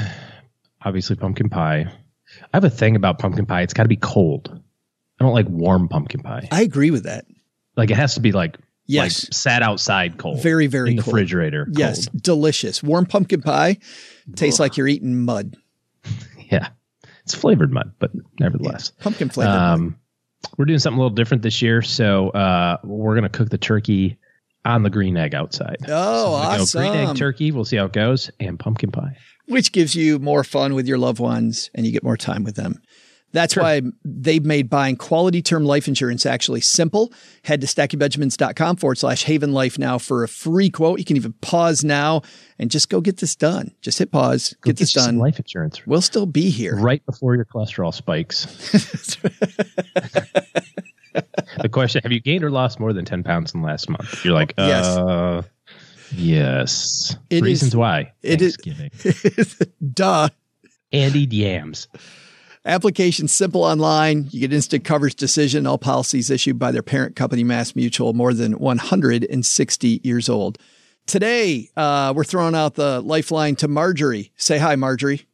obviously pumpkin pie. I have a thing about pumpkin pie. It's got to be cold. I don't like warm pumpkin pie. I agree with that. Like it has to be like, yes. like sat outside cold. Very, very in the cold. refrigerator. Cold. Yes. Delicious. Warm pumpkin pie tastes Ugh. like you're eating mud. Yeah. It's flavored mud, but nevertheless. Yeah. Pumpkin flavored um, mud. We're doing something a little different this year. So uh, we're going to cook the turkey on the green egg outside. Oh, so awesome. Go green egg turkey. We'll see how it goes. And pumpkin pie. Which gives you more fun with your loved ones and you get more time with them. That's sure. why they've made buying quality term life insurance actually simple. Head to stackingbenjamins.com forward slash Haven Life now for a free quote. You can even pause now and just go get this done. Just hit pause, go get, get this done. Life insurance. We'll still be here. Right before your cholesterol spikes. The question, have you gained or lost more than ten pounds in the last month? You're like, yes. uh, yes. It Reasons is, why. It Thanksgiving. Is, duh. And eat yams. Application simple online. You get instant coverage decision. All policies issued by their parent company, Mass Mutual, more than one hundred sixty years old. Today, uh, we're throwing out the lifeline to Marjorie. Say hi, Marjorie.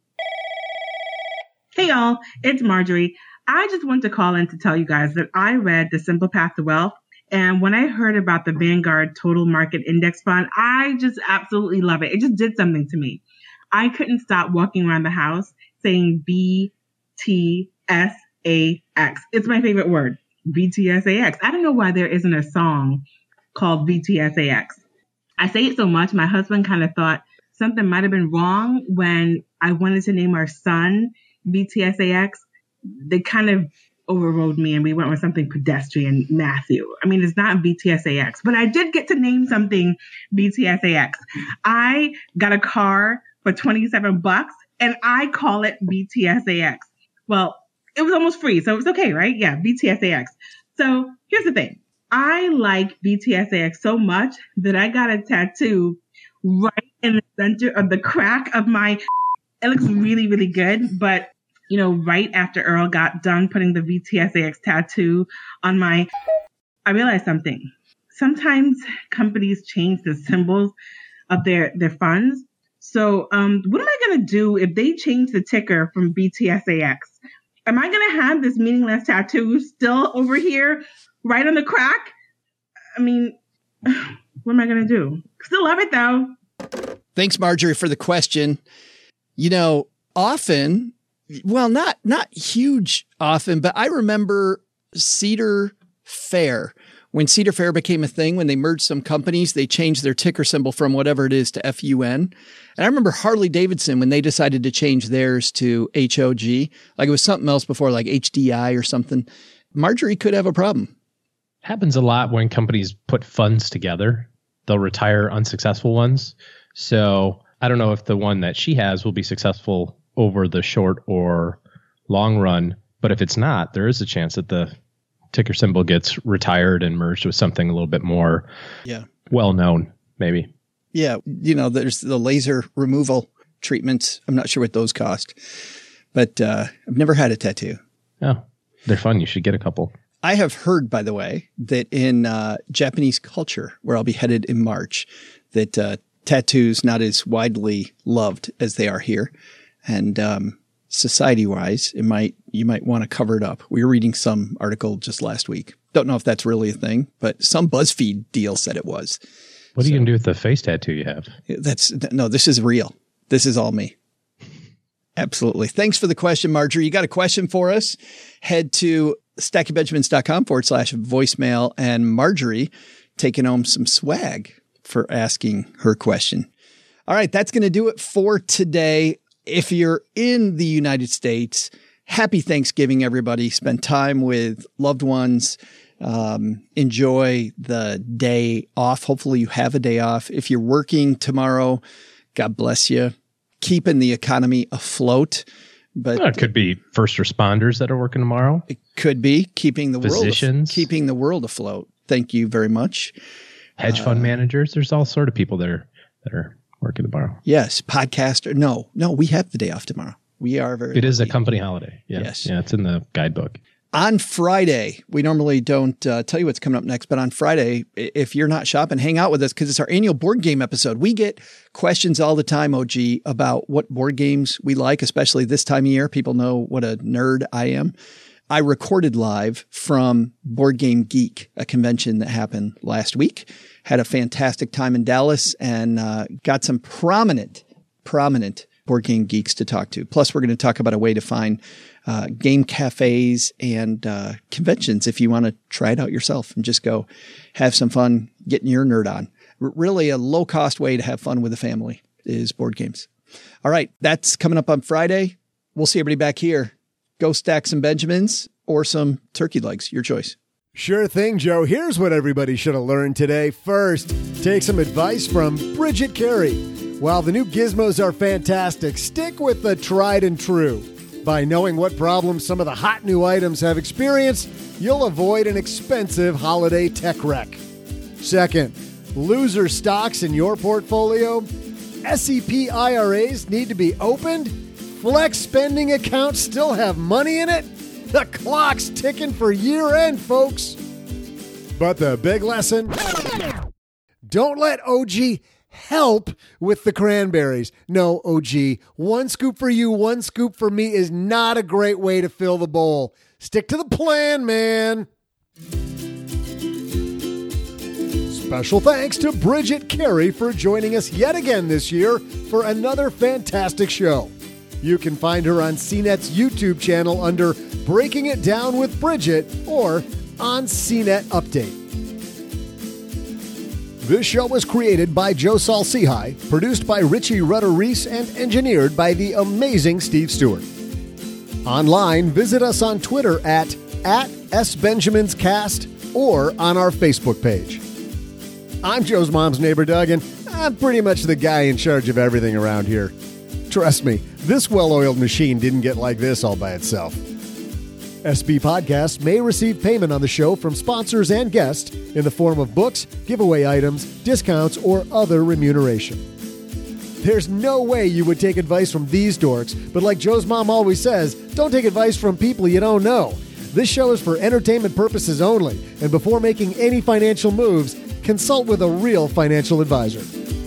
Hey, y'all. It's Marjorie. I just want to call in to tell you guys that I read The Simple Path to Wealth. And when I heard about the Vanguard Total Market Index Fund, I just absolutely love it. It just did something to me. I couldn't stop walking around the house saying B T S A X. It's my favorite word, B T S A X. I don't know why there isn't a song called B T S A X. I say it so much, my husband kind of thought something might have been wrong when I wanted to name our son B T S A X. They kind of overrode me and we went with something pedestrian, Matthew. I mean, it's not B T S A X, but I did get to name something B T S A X. I got a car for twenty-seven bucks and I call it B T S A X. Well, it was almost free, so it was okay, right? Yeah, B T S A X. So here's the thing. I like B T S A X so much that I got a tattoo right in the center of the crack of my... It looks really, really good. But, you know, right after Earl got done putting the B T S A X tattoo on my... I realized something. Sometimes companies change the symbols of their, their funds. So um, what am I going to do if they change the ticker from B T S A X? Am I going to have this meaningless tattoo still over here, right on the crack? I mean, what am I going to do? Still love it, though. Thanks, Marjorie, for the question. You know, often, well, not not huge often, but I remember Cedar Fair. When Cedar Fair became a thing, when they merged some companies, they changed their ticker symbol from whatever it is to F U N. And I remember Harley Davidson, when they decided to change theirs to H O G, like it was something else before, like H D I or something. Marjorie could have a problem. Happens a lot when companies put funds together. They'll retire unsuccessful ones. So I don't know if the one that she has will be successful over the short or long run. But if it's not, there is a chance that the ticker symbol gets retired and merged with something a little bit more yeah. well-known, maybe. Yeah. You know, there's the laser removal treatments. I'm not sure what those cost, but uh, I've never had a tattoo. Oh, they're fun. You should get a couple. I have heard, by the way, that in uh, Japanese culture, where I'll be headed in March, that uh, tattoos not as widely loved as they are here. And um, society-wise, it might you might want to cover it up. We were reading some article just last week. Don't know if that's really a thing, but some BuzzFeed deal said it was. What are so, you going to do with the face tattoo you have? That's no, this is real. This is all me. Absolutely. Thanks for the question, Marjorie. You got a question for us? Head to stackingbenjamins.com forward slash voicemail, and Marjorie taking home some swag for asking her question. All right, that's going to do it for today. If you're in the United States, happy Thanksgiving, everybody. Spend time with loved ones. Um, enjoy the day off. Hopefully you have a day off. If you're working tomorrow, God bless you. Keeping the economy afloat. But well, it could be first responders that are working tomorrow. It could be keeping the Physicians. world keeping the world afloat. Thank you very much. Hedge fund uh, managers. There's all sort of people that are that are working tomorrow. Yes, podcaster. No, no, we have the day off tomorrow. We are very. It is lucky. a company holiday. Yeah. Yes, yeah, it's in the guidebook. On Friday, we normally don't uh, tell you what's coming up next, but on Friday, if you're not shopping, hang out with us because it's our annual board game episode. We get questions all the time, O G, about what board games we like, especially this time of year. People know what a nerd I am. I recorded live from Board Game Geek, a convention that happened last week. Had a fantastic time in Dallas and uh, got some prominent, prominent board game geeks to talk to. Plus, we're going to talk about a way to find uh, game cafes and uh, conventions if you want to try it out yourself and just go have some fun getting your nerd on. R- really a low-cost way to have fun with the family is board games. All right, that's coming up on Friday. We'll see everybody back here Go stack some Benjamins or some turkey legs. Your choice. Sure thing, Joe. Here's what everybody should have learned today. First, take some advice from Bridget Carey. While the new gizmos are fantastic, stick with the tried and true. By knowing what problems some of the hot new items have experienced, you'll avoid an expensive holiday tech wreck. Second, loser stocks in your portfolio. S E P I R As need to be opened. Flex spending accounts still have money in it. The clock's ticking for year end, folks. But the big lesson, don't let O G help with the cranberries. No, O G, one scoop for you, one scoop for me is not a great way to fill the bowl. Stick to the plan, man. Special thanks to Bridget Carey for joining us yet again this year for another fantastic show. You can find her on C NET's YouTube channel under Breaking It Down with Bridget or on C net Update. This show was created by Joe Saul-Sehy, produced by Richie Rutter-Reese, and engineered by the amazing Steve Stewart. Online, visit us on Twitter at, at SBenjaminsCast or on our Facebook page. I'm Joe's mom's neighbor, Doug, and I'm pretty much the guy in charge of everything around here. Trust me, this well-oiled machine didn't get like this all by itself. S B Podcasts may receive payment on the show from sponsors and guests in the form of books, giveaway items, discounts, or other remuneration. There's no way you would take advice from these dorks, but like Joe's mom always says, don't take advice from people you don't know. This show is for entertainment purposes only, and before making any financial moves, consult with a real financial advisor.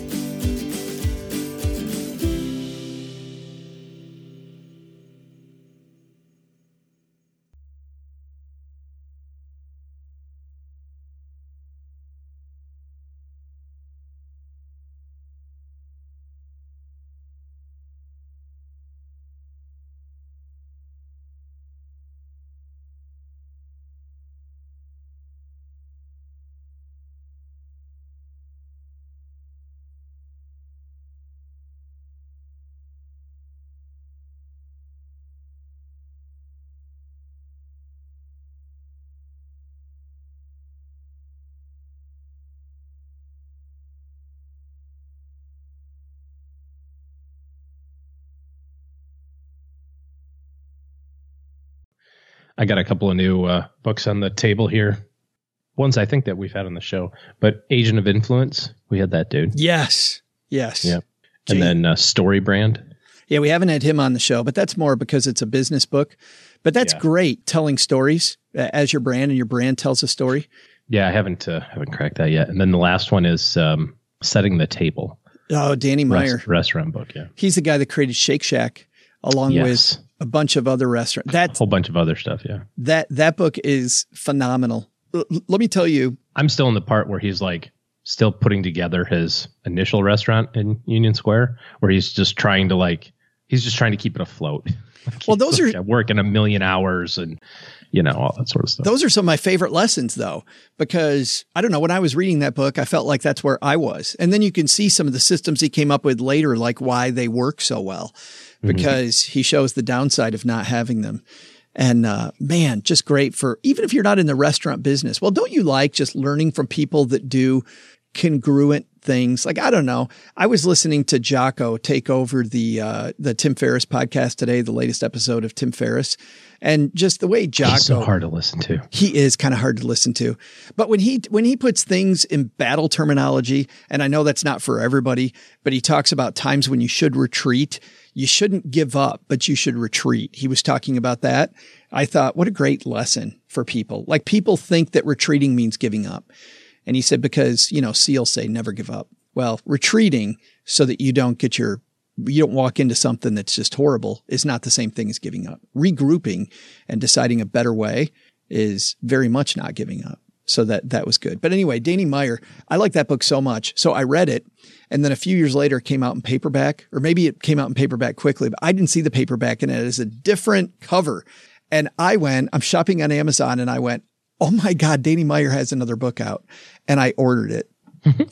I got a couple of new uh, books on the table here. Ones I think that we've had on the show, but Agent of Influence, we had that dude. Yes. Yes. Yeah. And then uh, Story Brand. Yeah, we haven't had him on the show, but that's more because it's a business book. But that's yeah. great, telling stories as your brand, and your brand tells a story. Yeah, I haven't uh, haven't cracked that yet. And then the last one is um, Setting the Table. Oh, Danny Meyer. Rest, restaurant book, yeah. He's the guy that created Shake Shack along yes. with a bunch of other restaurants. That a whole bunch of other stuff, yeah. That that book is phenomenal. L- let me tell you. I'm still in the part where he's like still putting together his initial restaurant in Union Square, where he's just trying to like, he's just trying to keep it afloat. Like well, those like are working a million hours and, you know, all that sort of stuff. Those are some of my favorite lessons, though, because I don't know, when I was reading that book, I felt like that's where I was. And then you can see some of the systems he came up with later, like why they work so well, because mm-hmm. he shows the downside of not having them. And uh, man, just great for, even if you're not in the restaurant business. Well, don't you like just learning from people that do congruent things? Like, I don't know. I was listening to Jocko take over the, uh, the Tim Ferriss podcast today, the latest episode of Tim Ferriss. And just the way Jocko, he's so hard to listen to. He is kind of hard to listen to. But when he, when he puts things in battle terminology, and I know that's not for everybody, but he talks about times when you should retreat. You shouldn't give up, but you should retreat. He was talking about that. I thought, what a great lesson for people. Like, people think that retreating means giving up. And he said, because, you know, SEALs say never give up. Well, retreating so that you don't get your, you don't walk into something that's just horrible is not the same thing as giving up. Regrouping and deciding a better way is very much not giving up. So that, that was good. But anyway, Danny Meyer, I like that book so much. So I read it. And then a few years later, it came out in paperback, or maybe it came out in paperback quickly, but I didn't see the paperback in it. It is a different cover. And I went, I'm shopping on Amazon, and I went, oh my God, Danny Meyer has another book out. And I ordered it.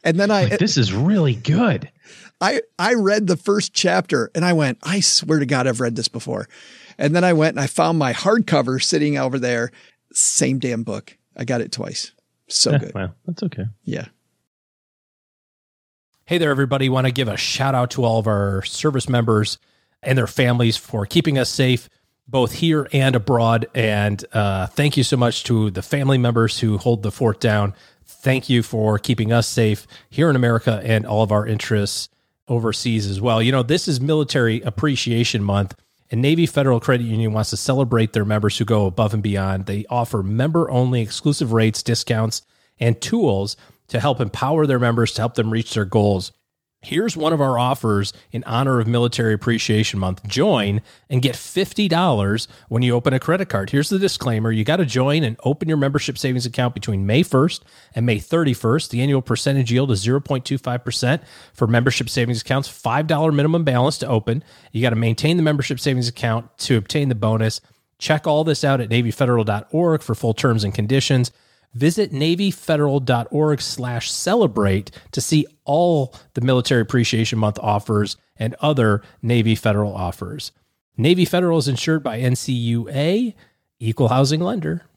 And then I, like, this is really good. I, I read the first chapter and I went, I swear to God, I've read this before. And then I went and I found my hardcover sitting over there. Same damn book. I got it twice. So yeah, good. Well, that's okay. Yeah. Hey there, everybody. Want to give a shout out to all of our service members and their families for keeping us safe, both here and abroad. And uh, thank you so much to the family members who hold the fort down. Thank you for keeping us safe here in America and all of our interests overseas as well. You know, this is Military Appreciation Month, and Navy Federal Credit Union wants to celebrate their members who go above and beyond. They offer member-only exclusive rates, discounts, and tools to help empower their members to help them reach their goals. Here's one of our offers in honor of Military Appreciation Month. Join and get fifty dollars when you open a credit card. Here's the disclaimer. You got to join and open your membership savings account between May first and May thirty-first. The annual percentage yield is zero point two five percent for membership savings accounts, five dollars minimum balance to open. You got to maintain the membership savings account to obtain the bonus. Check all this out at Navy Federal dot org for full terms and conditions. Visit Navy Federal dot org slash celebrate to see all the Military Appreciation Month offers and other Navy Federal offers. Navy Federal is insured by N C U A, Equal Housing Lender.